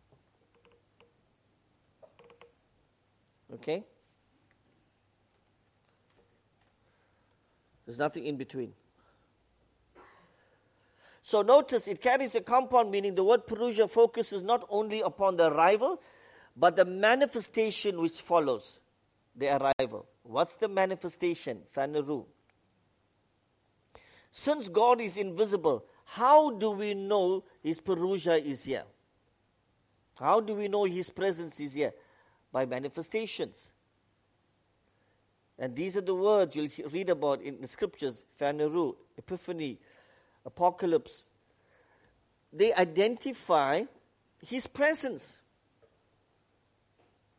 Okay? There's nothing in between. So notice it carries a compound meaning. The word parousia focuses not only upon the arrival, but the manifestation which follows the arrival. What's the manifestation? Phaneru. Since God is invisible, how do we know His parousia is here? How do we know His presence is here? By manifestations. And these are the words you'll read about in the scriptures. Phaneru, Epiphany, Apocalypse. They identify His presence.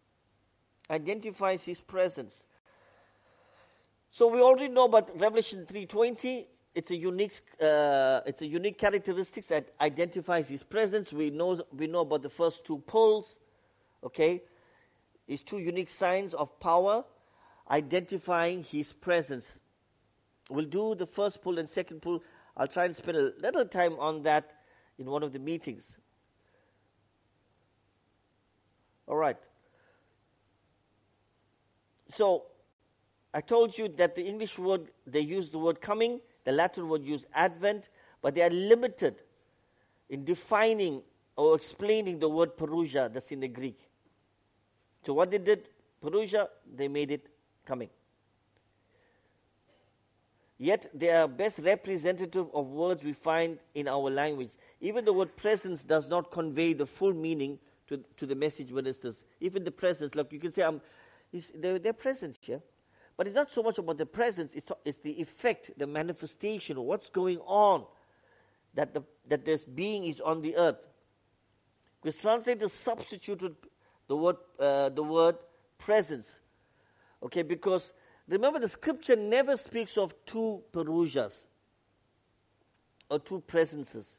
identifies his presence. So we already know about Revelation 3:20. It's a unique characteristics that identifies his presence. We know about the first two poles. Okay, these two unique signs of power identifying his presence. We'll do the first pull and second pull. I'll try and spend a little time on that in one of the meetings. All right. So, I told you that the English word, they use the word coming, the Latin word use advent, but they are limited in defining or explaining the word parousia that's in the Greek. So what they did, parousia, they made it coming. Yet they are best representative of words we find in our language. Even the word presence does not convey the full meaning to the message ministers. Even the presence, look, you can say they're present here. But it's not so much about the presence, it's the effect, the manifestation, what's going on, that this being is on the earth. Because translators substituted the word presence. Okay, because remember the scripture never speaks of two parousias or two presences.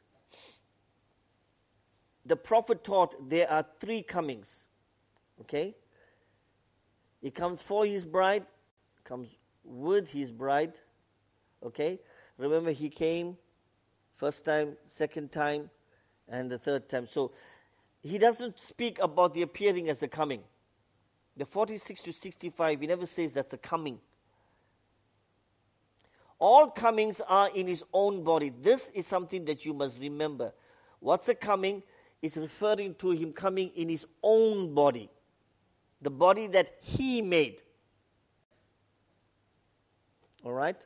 The prophet taught there are three comings. Okay? He comes for his bride, comes with his bride. Okay? Remember he came first time, second time, and the third time. So he doesn't speak about the appearing as a coming. The 46 to 65, he never says that's a coming. All comings are in his own body. This is something that you must remember. What's a coming? It's referring to him coming in his own body. The body that he made. All right?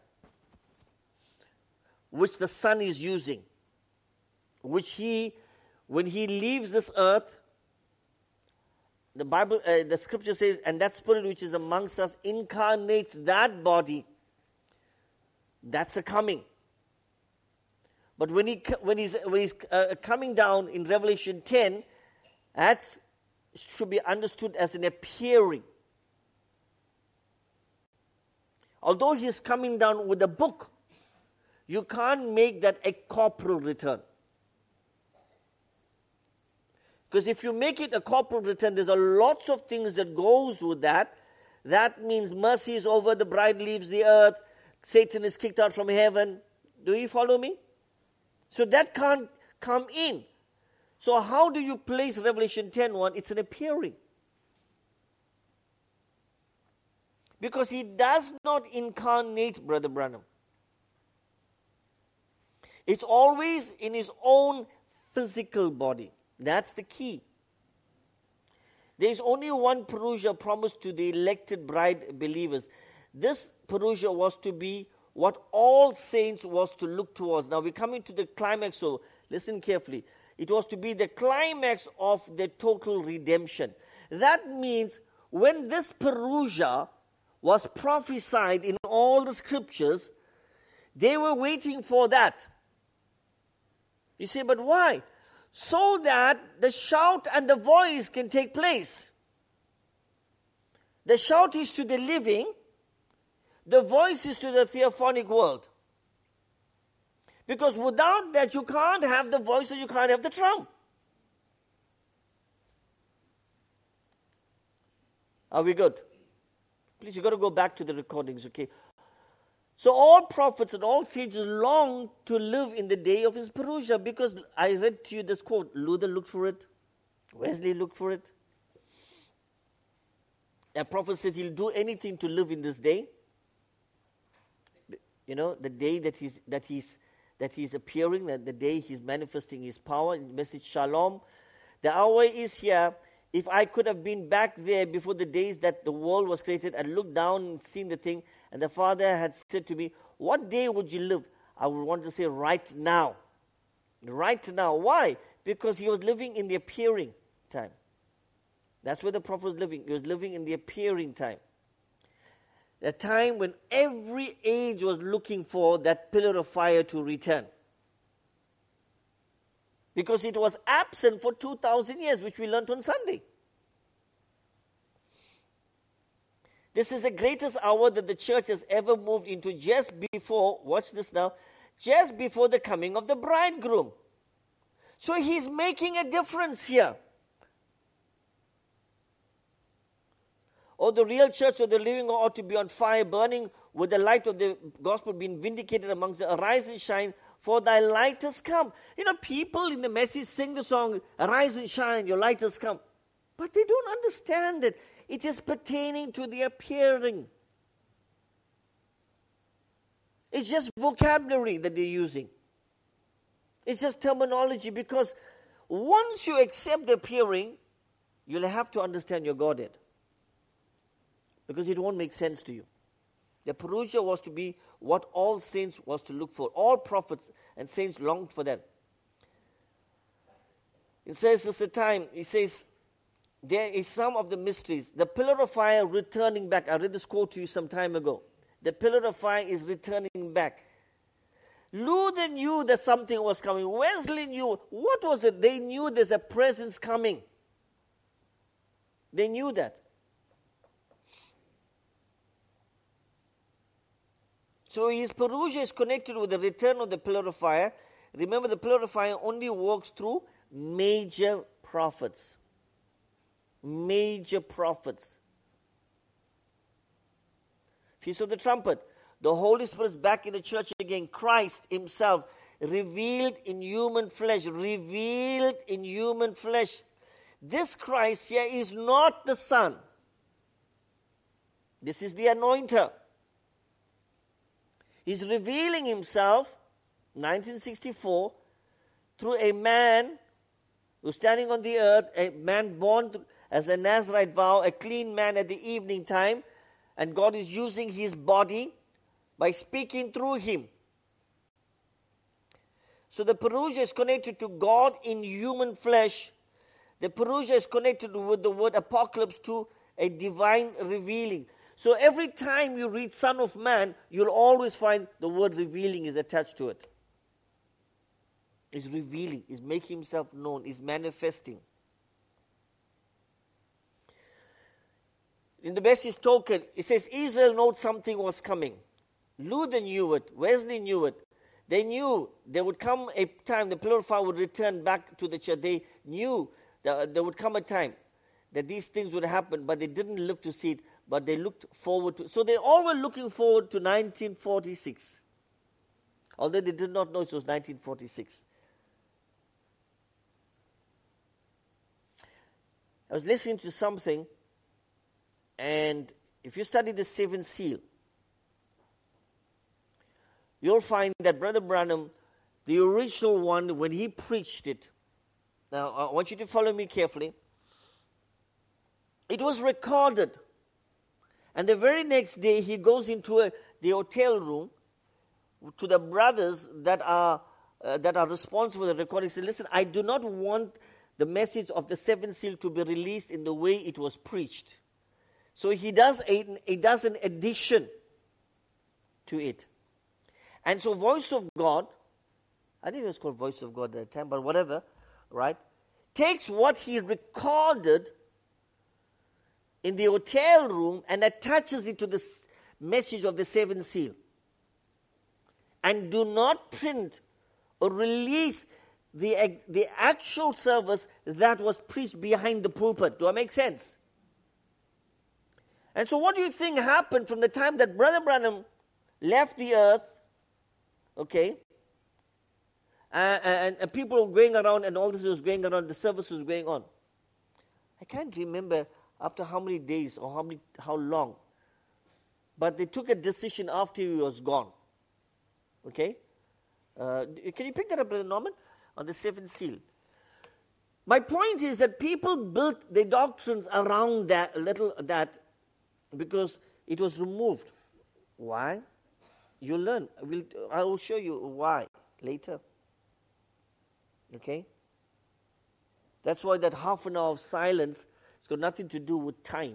Which the Son is using. Which when he leaves this earth, the Bible, the scripture says, and that spirit which is amongst us incarnates that body. That's a coming. But when he's coming down in Revelation 10, that should be understood as an appearing. Although he is coming down with a book, you can't make that a corporal return. Because if you make it a corporal return, there's a lots of things that goes with that. That means mercy is over, the bride leaves the earth, Satan is kicked out from heaven. Do you follow me? So that can't come in. So how do you place Revelation 10:1? It's an appearing. Because he does not incarnate, Brother Branham. It's always in his own physical body. That's the key. There is only one parousia promised to the elected bride believers. This parousia was to be what all saints was to look towards. Now we're coming to the climax, so listen carefully. It was to be the climax of the total redemption. That means when this parousia was prophesied in all the scriptures, they were waiting for that. You say, but why? So that the shout and the voice can take place. The shout is to the living, the voice is to the theophonic world. Because without that, you can't have the voice or you can't have the trump. Are we good? Please, you've got to go back to the recordings, okay? So all prophets and all saints long to live in the day of his parousia, because I read to you this quote. Luther looked for it. Wesley looked for it. A prophet says he'll do anything to live in this day. You know, the day that he's appearing, the day he's manifesting his power. In the message Shalom. The hour is here. If I could have been back there before the days that the world was created and looked down and seen the thing, and the Father had said to me, what day would you live? I would want to say right now. Right now. Why? Because he was living in the appearing time. That's where the prophet was living. He was living in the appearing time. The time when every age was looking for that pillar of fire to return. Because it was absent for 2,000 years, which we learned on Sunday. This is the greatest hour that the church has ever moved into, just before, watch this now, just before the coming of the bridegroom. So he's making a difference here. Or the real church or the living ought to be on fire, burning with the light of the gospel being vindicated amongst the arise and shine, for thy light has come. You know, people in the message sing the song, arise and shine, your light has come. But they don't understand it. It is pertaining to the appearing. It's just vocabulary that they're using. It's just terminology, because once you accept the appearing, you'll have to understand your Godhead. Because it won't make sense to you. The parousia was to be what all saints was to look for. All prophets and saints longed for that. It says it's a time, it says, there is some of the mysteries. The pillar of fire returning back. I read this quote to you some time ago. The pillar of fire is returning back. Luther knew that something was coming. Wesley knew. What was it? They knew there's a presence coming. They knew that. So his parousia is connected with the return of the pillar of fire. Remember, the pillar of fire only works through major prophets. Major prophets. Feast of the Trumpet. The Holy Spirit is back in the church again. Christ himself revealed in human flesh. Revealed in human flesh. This Christ here is not the Son. This is the Anointer. He's revealing himself, 1964, through a man who's standing on the earth, a man born as a Nazarite vow, a clean man at the evening time, and God is using his body by speaking through him. So the parousia is connected to God in human flesh. The parousia is connected with the word apocalypse to a divine revealing. So every time you read Son of Man, you'll always find the word revealing is attached to it. He's revealing, he's making himself known, he's manifesting. In the Message token, it says Israel knows something was coming. Luther knew it, Wesley knew it. They knew there would come a time the pillar of fire would return back to the church. They knew that there would come a time that these things would happen, but they didn't live to see it. But they looked forward to. So they all were looking forward to 1946. Although they did not know it was 1946. I was listening to something, and if you study the seventh seal, you'll find that Brother Branham, the original one, when he preached it, now I want you to follow me carefully, it was recorded. And the very next day, he goes into the hotel room to the brothers that are responsible for the recording. He said, listen, I do not want the message of the seventh seal to be released in the way it was preached. So he does an addition to it. And so Voice of God, I think it was called Voice of God at that time, but whatever, right, takes what he recorded in the hotel room and attaches it to the message of the seventh seal. And do not print or release the actual service that was preached behind the pulpit. Do I make sense? And so what do you think happened from the time that Brother Branham left the earth, okay, and people were going around and all this was going around, the service was going on. I can't remember after how many days or how long. But they took a decision after he was gone. Okay? Can you pick that up, Brother Norman? On the seventh seal. My point is that people built their doctrines around that because it was removed. Why? You'll learn. I will show you why later. Okay? That's why that half an hour of silence has got nothing to do with time.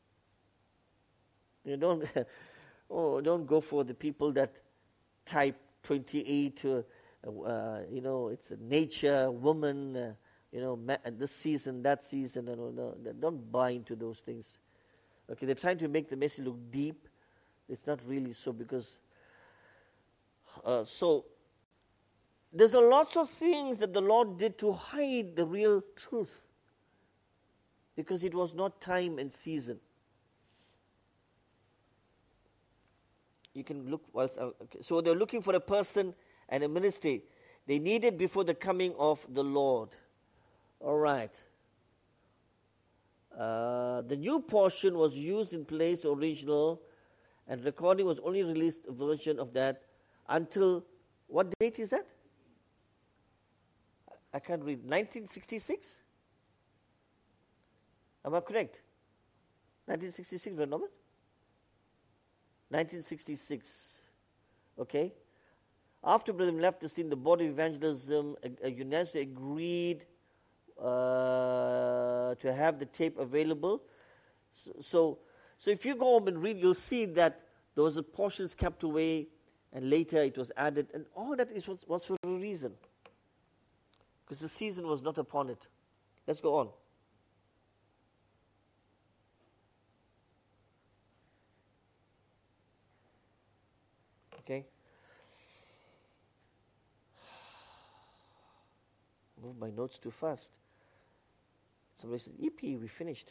You don't go for the people that type 28, it's a nature, woman, this season, that season. Don't buy into those things. Okay, they're trying to make the message look deep. It's not really so, because so there's a lots of things that the Lord did to hide the real truth, because it was not time and season. You can look. Okay. So they're looking for a person and a ministry they needed before the coming of the Lord. All right. The new portion was used in place original, and recording was only released a version of that until, what date is that? I can't read. 1966? Am I correct? 1966, Brother Norman? 1966. Okay. After Brother left the scene, the Board of Evangelism unanimously agreed to have the tape available. So if you go home and read, you'll see that there was portions kept away, and later it was added, and all that was for a reason, because the season was not upon it. Let's go on. Okay. Move my notes too fast. Somebody said, "Yippee, we finished."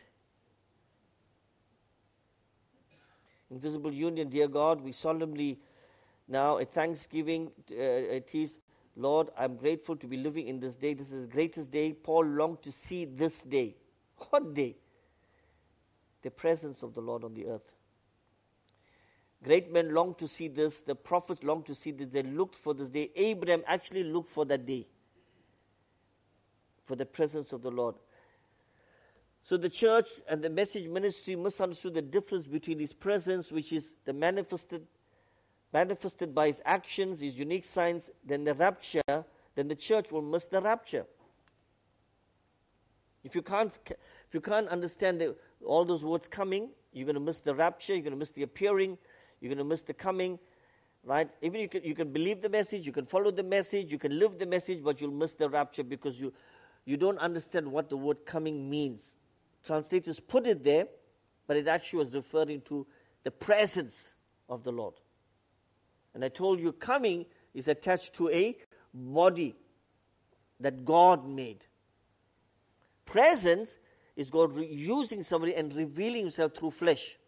Invisible union, dear God, we solemnly now at Thanksgiving, it is, Lord, I'm grateful to be living in this day. This is the greatest day. Paul longed to see this day. What day? The presence of the Lord on the earth. Great men longed to see this. The prophets longed to see this. They looked for this day. Abraham actually looked for that day, for the presence of the Lord. So the church and the message ministry misunderstood the difference between his presence, which is the manifested by his actions, his unique signs, then the rapture. Then the church will miss the rapture. If you can't understand all those words coming, you're going to miss the rapture. You're going to miss the appearing. You're going to miss the coming, right? Even you can believe the message, you can follow the message, you can live the message, but you'll miss the rapture because you don't understand what the word coming means. Translators put it there, but it actually was referring to the presence of the Lord. And I told you, coming is attached to a body that God made. Presence is God using somebody and revealing himself through flesh.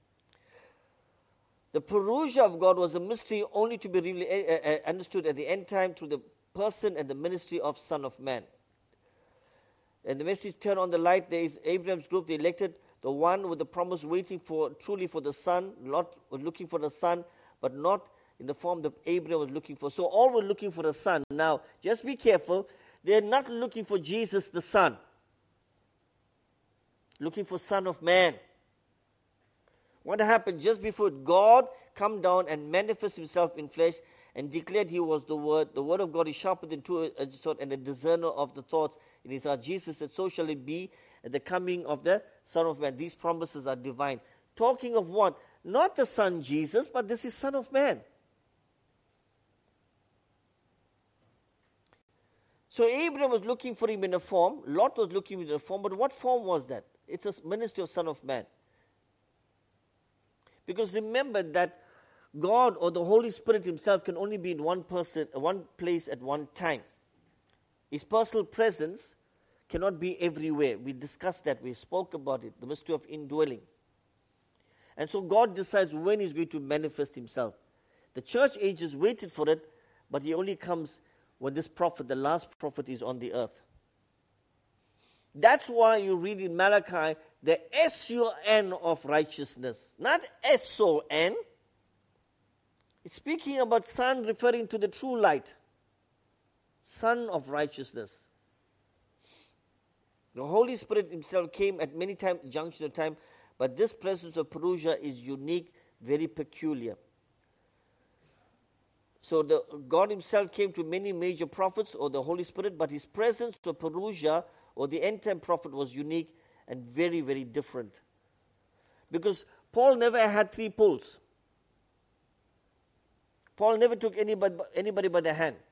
The parousia of God was a mystery only to be really understood at the end time through the person and the ministry of Son of Man. And the message, turn on the light, there is Abraham's group, they elected the one with the promise, waiting truly for the son. Lot was looking for the son, but not in the form that Abraham was looking for. So all were looking for the son. Now, just be careful. They're not looking for Jesus the Son. Looking for Son of Man. What happened just before God come down and manifest himself in flesh and declared he was the Word. The Word of God is sharper than two-edged sword and a discerner of the thoughts in his heart. Jesus said, so shall it be at the coming of the Son of Man. These promises are divine. Talking of what? Not the Son Jesus, but this is Son of Man. So Abraham was looking for him in a form. Lot was looking in a form. But what form was that? It's a ministry of Son of Man. Because remember that God or the Holy Spirit himself can only be in one place at one time. His personal presence cannot be everywhere. We discussed that. We spoke about it. The mystery of indwelling. And so God decides when he's going to manifest himself. The church ages waited for it, but he only comes when this prophet, the last prophet, is on the earth. That's why you read in Malachi the S-U-N of righteousness, not S-O-N. It's speaking about sun, referring to the true light. Sun of righteousness. The Holy Spirit himself came at many times, junction of time, but this presence of parousia is unique, very peculiar. So God himself came to many major prophets or the Holy Spirit, but his presence of parousia or the end-time prophet was unique and very, very different. Because Paul never had three pulls. Paul never took anybody by the hand.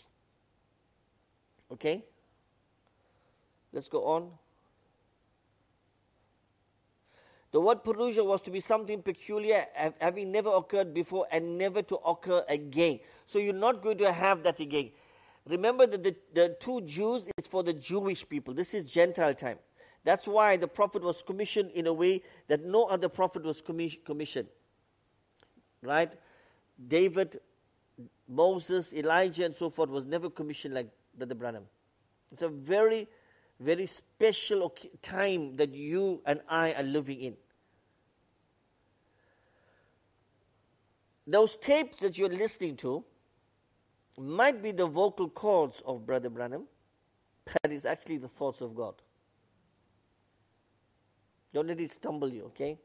Okay? Let's go on. The word Parousia was to be something peculiar, having never occurred before and never to occur again. So you're not going to have that again. Remember that the two Jews is for the Jewish people. This is Gentile time. That's why the prophet was commissioned in a way that no other prophet was commissioned. Right? David, Moses, Elijah, and so forth was never commissioned like Brother Branham. It's a very, very special time that you and I are living in. Those tapes that you're listening to might be the vocal cords of Brother Branham, but it's actually the thoughts of God. Don't let it stumble you, okay?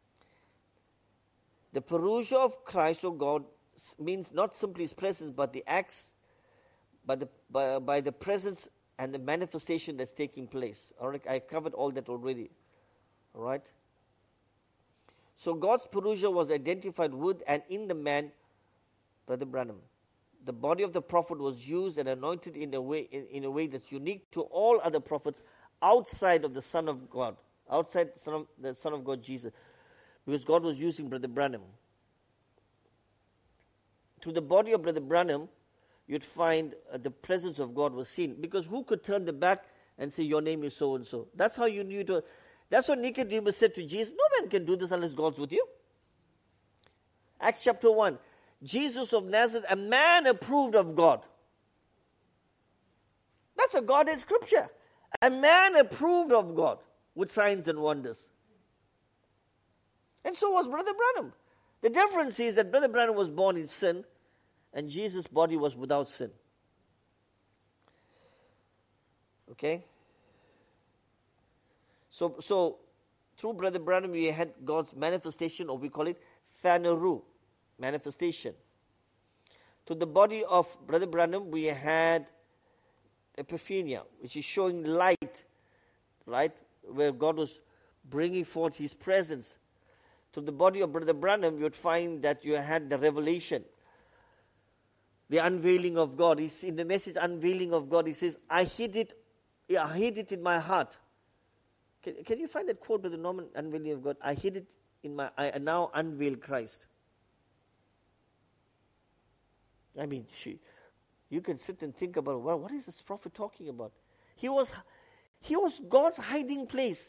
The Parousia of Christ or God means not simply His presence, but the acts, by the presence and the manifestation that's taking place. All right, I covered all that already. All right? So God's Parousia was identified with and in the man, Brother Branham. The body of the prophet was used and anointed in a way that's unique to all other prophets outside of the Son of God, outside the Son of God, Jesus, because God was using Brother Branham. Through the body of Brother Branham, you'd find the presence of God was seen. Because who could turn the back and say, your name is so-and-so? That's how you knew to. That's what Nicodemus said to Jesus. No man can do this unless God's with you. Acts chapter 1. Jesus of Nazareth, a man approved of God. That's a Godhead scripture. A man approved of God with signs and wonders. And so was Brother Branham. The difference is that Brother Branham was born in sin and Jesus' body was without sin. Okay? So through Brother Branham, we had God's manifestation, or we call it Phaneru, manifestation. To the body of Brother Branham, we had Epiphania, which is showing light, right? Where God was bringing forth His presence. To the body of Brother Branham, you would find that you had the revelation, the unveiling of God. He's in the message unveiling of God. He says, I hid it in my heart. Can you find that quote by the Norman, unveiling of God? I hid it in my, I now unveil Christ. I mean, you can sit and think about, well, what is this prophet talking about? He was God's hiding place.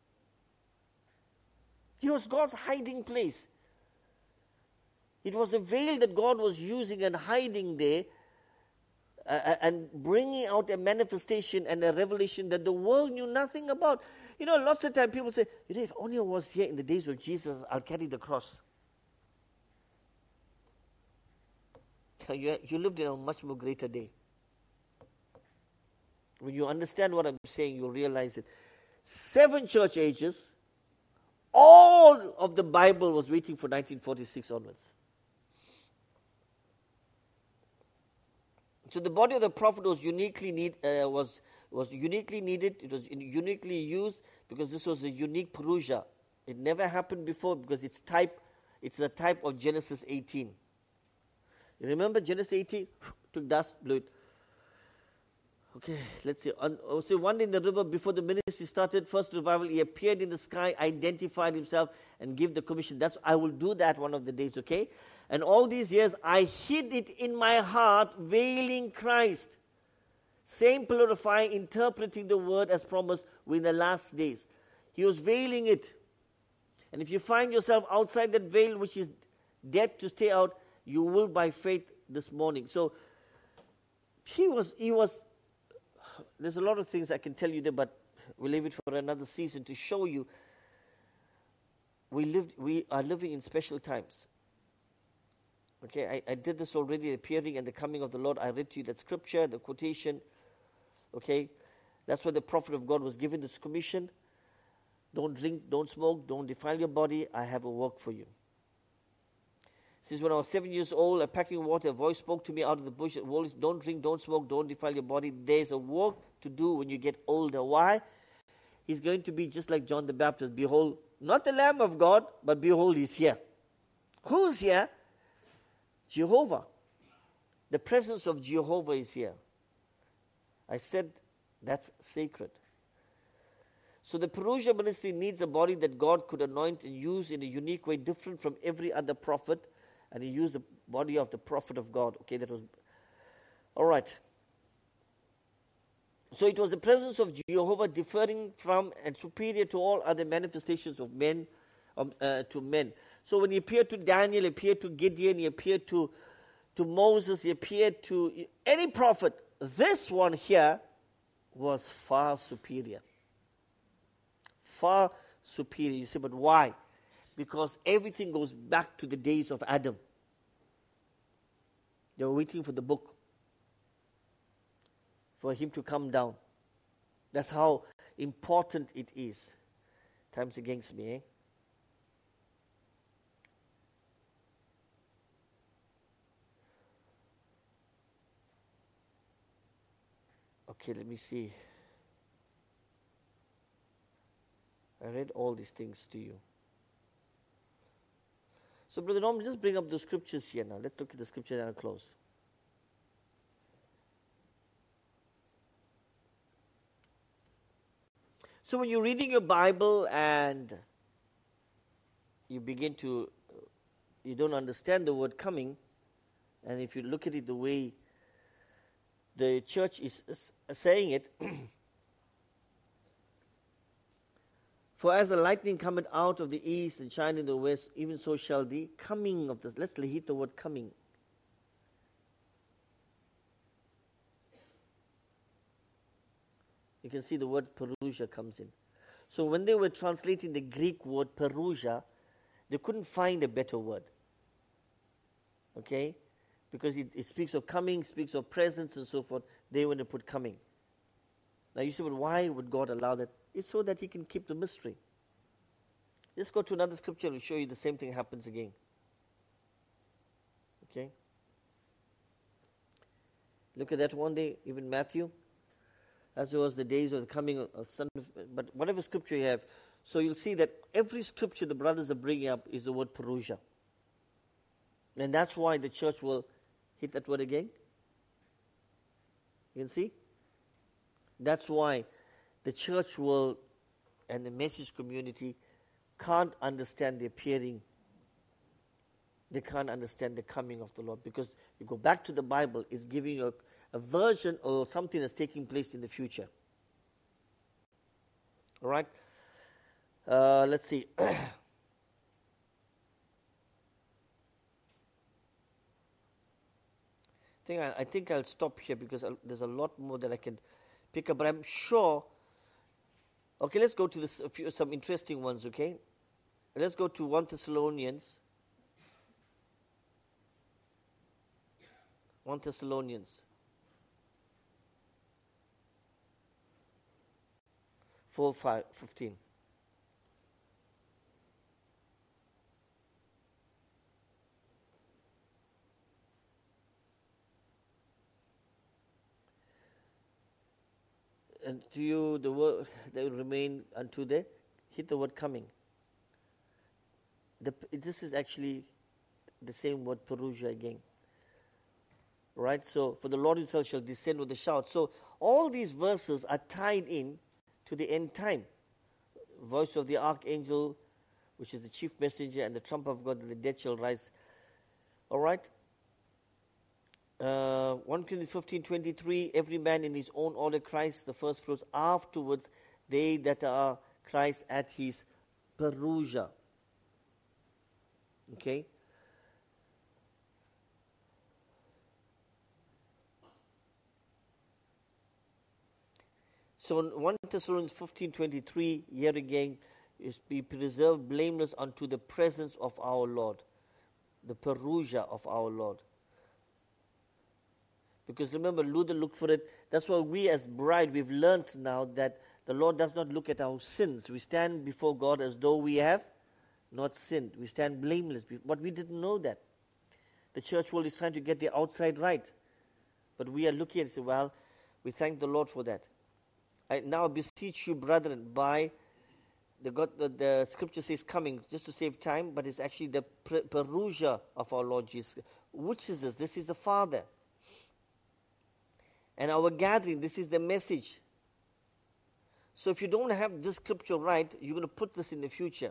He was God's hiding place. It was a veil that God was using and hiding there and bringing out a manifestation and a revelation that the world knew nothing about. You know, lots of times people say, you know, if only I was here in the days of Jesus, I'll carry the cross. You lived in a much more greater day. When you understand what I'm saying, you'll realize it. 7 church ages, all of the Bible was waiting for 1946 onwards. So the body of the prophet was uniquely needed. It was uniquely used because this was a unique Parousia. It never happened before because it's the type of Genesis 18. You remember Genesis 18? Took dust, blew it. Okay, let's see. So one day in the river before the ministry started, first revival, he appeared in the sky, identified himself, and gave the commission. I will do that one of the days, okay? And all these years, I hid it in my heart, veiling Christ. Same purifying, interpreting the word as promised in the last days. He was veiling it. And if you find yourself outside that veil, which is dead to stay out, you will by faith this morning. So, he was, there's a lot of things I can tell you there, but we'll leave it for another season to show you we are living in special times. Okay, I did this already, the appearing and the coming of the Lord. I read to you that scripture, the quotation. Okay, that's why the prophet of God was given this commission. Don't drink, don't smoke, don't defile your body. I have a work for you. It says, when I was 7 years old, a packing water, a voice spoke to me out of the bush. Don't drink, don't smoke, don't defile your body. There's a work to do when you get older. Why? He's going to be just like John the Baptist. Behold, not the Lamb of God, but behold, He's here. Who's here? Jehovah. The presence of Jehovah is here. I said that's sacred. So the Parousia ministry needs a body that God could anoint and use in a unique way, different from every other prophet. And he used the body of the prophet of God. Okay, that was... All right. So it was the presence of Jehovah differing from and superior to all other manifestations of men, to men. So when he appeared to Daniel, he appeared to Gideon, he appeared to Moses, he appeared to any prophet, this one here was far superior. Far superior. You say, but why? Because everything goes back to the days of Adam. They were waiting for the book, for him to come down. That's how important it is. Time's against me, eh? Okay, let me see. I read all these things to you. So, Brother Norman, just bring up the scriptures here now. Let's look at the scripture and I'll close. So when you're reading your Bible and you begin to, you don't understand the word coming, and if you look at it the way the church is saying it, for as the lightning cometh out of the east and shine in the west, even so shall the coming of the, let's hit the word coming. You can see the word Parousia comes in. So when they were translating the Greek word Parousia, they couldn't find a better word. Okay? Because it speaks of coming, speaks of presence and so forth. They want to put coming. Now you say, well, why would God allow that? It's so that he can keep the mystery. Let's go to another scripture and show you the same thing happens again. Okay? Look at that one day, even Matthew. As it was the days of the coming of Son of... But whatever scripture you have, so you'll see that every scripture the brothers are bringing up is the word Parousia. And that's why the church will hit that word again. You can see? That's why the church will, and the message community, can't understand the appearing. They can't understand the coming of the Lord. Because you go back to the Bible, it's giving you a version or something that's taking place in the future. All right? Let's see. I think I'll stop here because there's a lot more that I can pick up. But I'm sure... Okay, let's go to some interesting ones, okay? Let's go to 1 Thessalonians. 1 Thessalonians 4:15. And to you, the word that will remain unto the, hit the word coming. This is actually the same word Parousia again. Right? So, for the Lord himself shall descend with a shout. So, all these verses are tied in to the end time. Voice of the archangel, which is the chief messenger, and the trump of God, and the dead shall rise. All right? 1 Corinthians 15:23, every man in his own order, Christ the first fruits, afterwards they that are Christ at his Parousia. Okay? So in 1 Thessalonians 15:23, here again, is be preserved blameless unto the presence of our Lord. The Parousia of our Lord. Because remember, Luther looked for it. That's why we as bride, we've learned now that the Lord does not look at our sins. We stand before God as though we have not sinned. We stand blameless. But we didn't know that. The church world is trying to get the outside right. But we are looking at it and say, well, we thank the Lord for that. I now beseech you, brethren, by the scripture says coming, just to save time, but it's actually the Parousia of our Lord Jesus. Which is this? This is the Father. And our gathering, this is the message. So if you don't have this scripture right, you're going to put this in the future.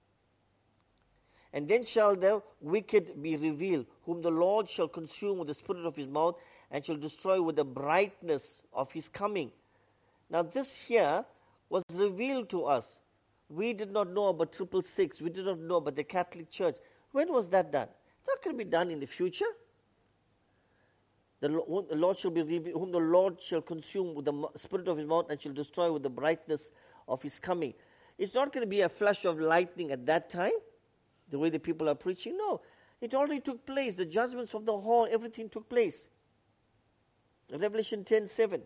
And then shall the wicked be revealed, whom the Lord shall consume with the spirit of his mouth, and shall destroy with the brightness of his coming. Now this here was revealed to us. We did not know about 666. We did not know about the Catholic Church. When was that done? It's not going to be done in the future. The Lord shall be revealed, whom the Lord shall consume with the spirit of his mouth, and shall destroy with the brightness of his coming. It's not going to be a flash of lightning at that time, the way the people are preaching. No, it already took place. The judgments of the whole, everything took place. Revelation 10:7.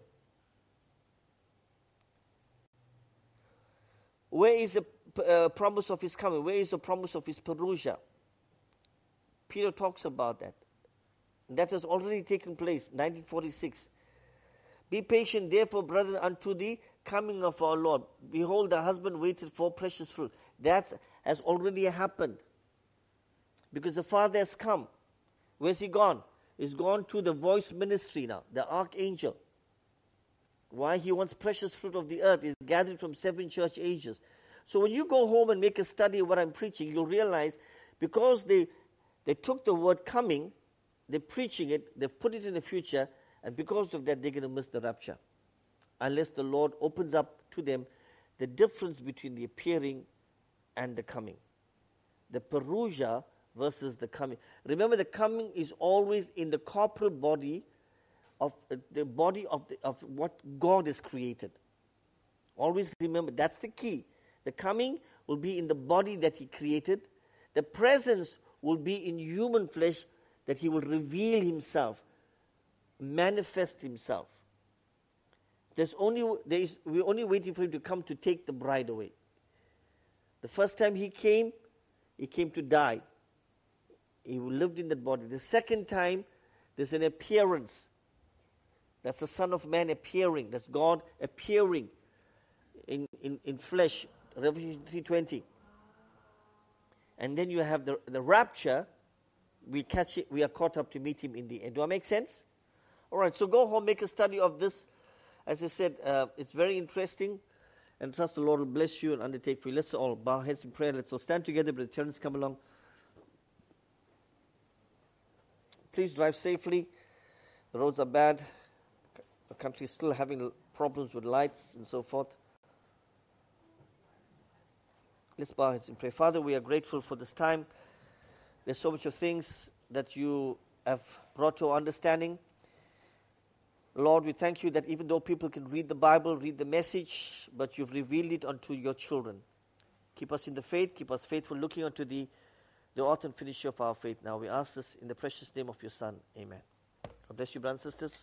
Where is the promise of his coming? Where is the promise of his parousia? Peter talks about that. That has already taken place, 1946. Be patient, therefore, brethren, unto the coming of our Lord. Behold, the husband waited for precious fruit. That has already happened. Because the Father has come. Where's he gone? He's gone to the voice ministry now, the archangel. Why? He wants precious fruit of the earth. Is gathered from 7 church ages. So when you go home and make a study of what I'm preaching, you'll realize because they took the word coming, they're preaching it, they've put it in the future, and because of that, they're going to miss the rapture. Unless the Lord opens up to them the difference between the appearing and the coming. The parousia versus the coming. Remember, the coming is always in the corporal body of the body of what God has created. Always remember, that's the key. The coming will be in the body that he created. The presence will be in human flesh, that he will reveal himself, manifest himself. We're only waiting for him to come to take the bride away. The first time he came to die. He lived in that body. The second time, there's an appearance. That's the Son of Man appearing. That's God appearing in flesh. Revelation 3:20. And then you have the rapture. We are caught up to meet him in the end. Do I make sense? All right, so go home, make a study of this. As I said, it's very interesting. And trust the Lord will bless you and undertake for you. Let's all bow our heads in prayer. Let's all stand together. Brother Terence, come along. Please drive safely. The roads are bad. The country is still having problems with lights and so forth. Let's bow our heads and pray. Father, we are grateful for this time. There's so much of things that you have brought to our understanding. Lord, we thank you that even though people can read the Bible, read the message, but you've revealed it unto your children. Keep us in the faith. Keep us faithful, looking unto the author and finisher of our faith. Now we ask this in the precious name of your Son. Amen. God bless you, brothers and sisters.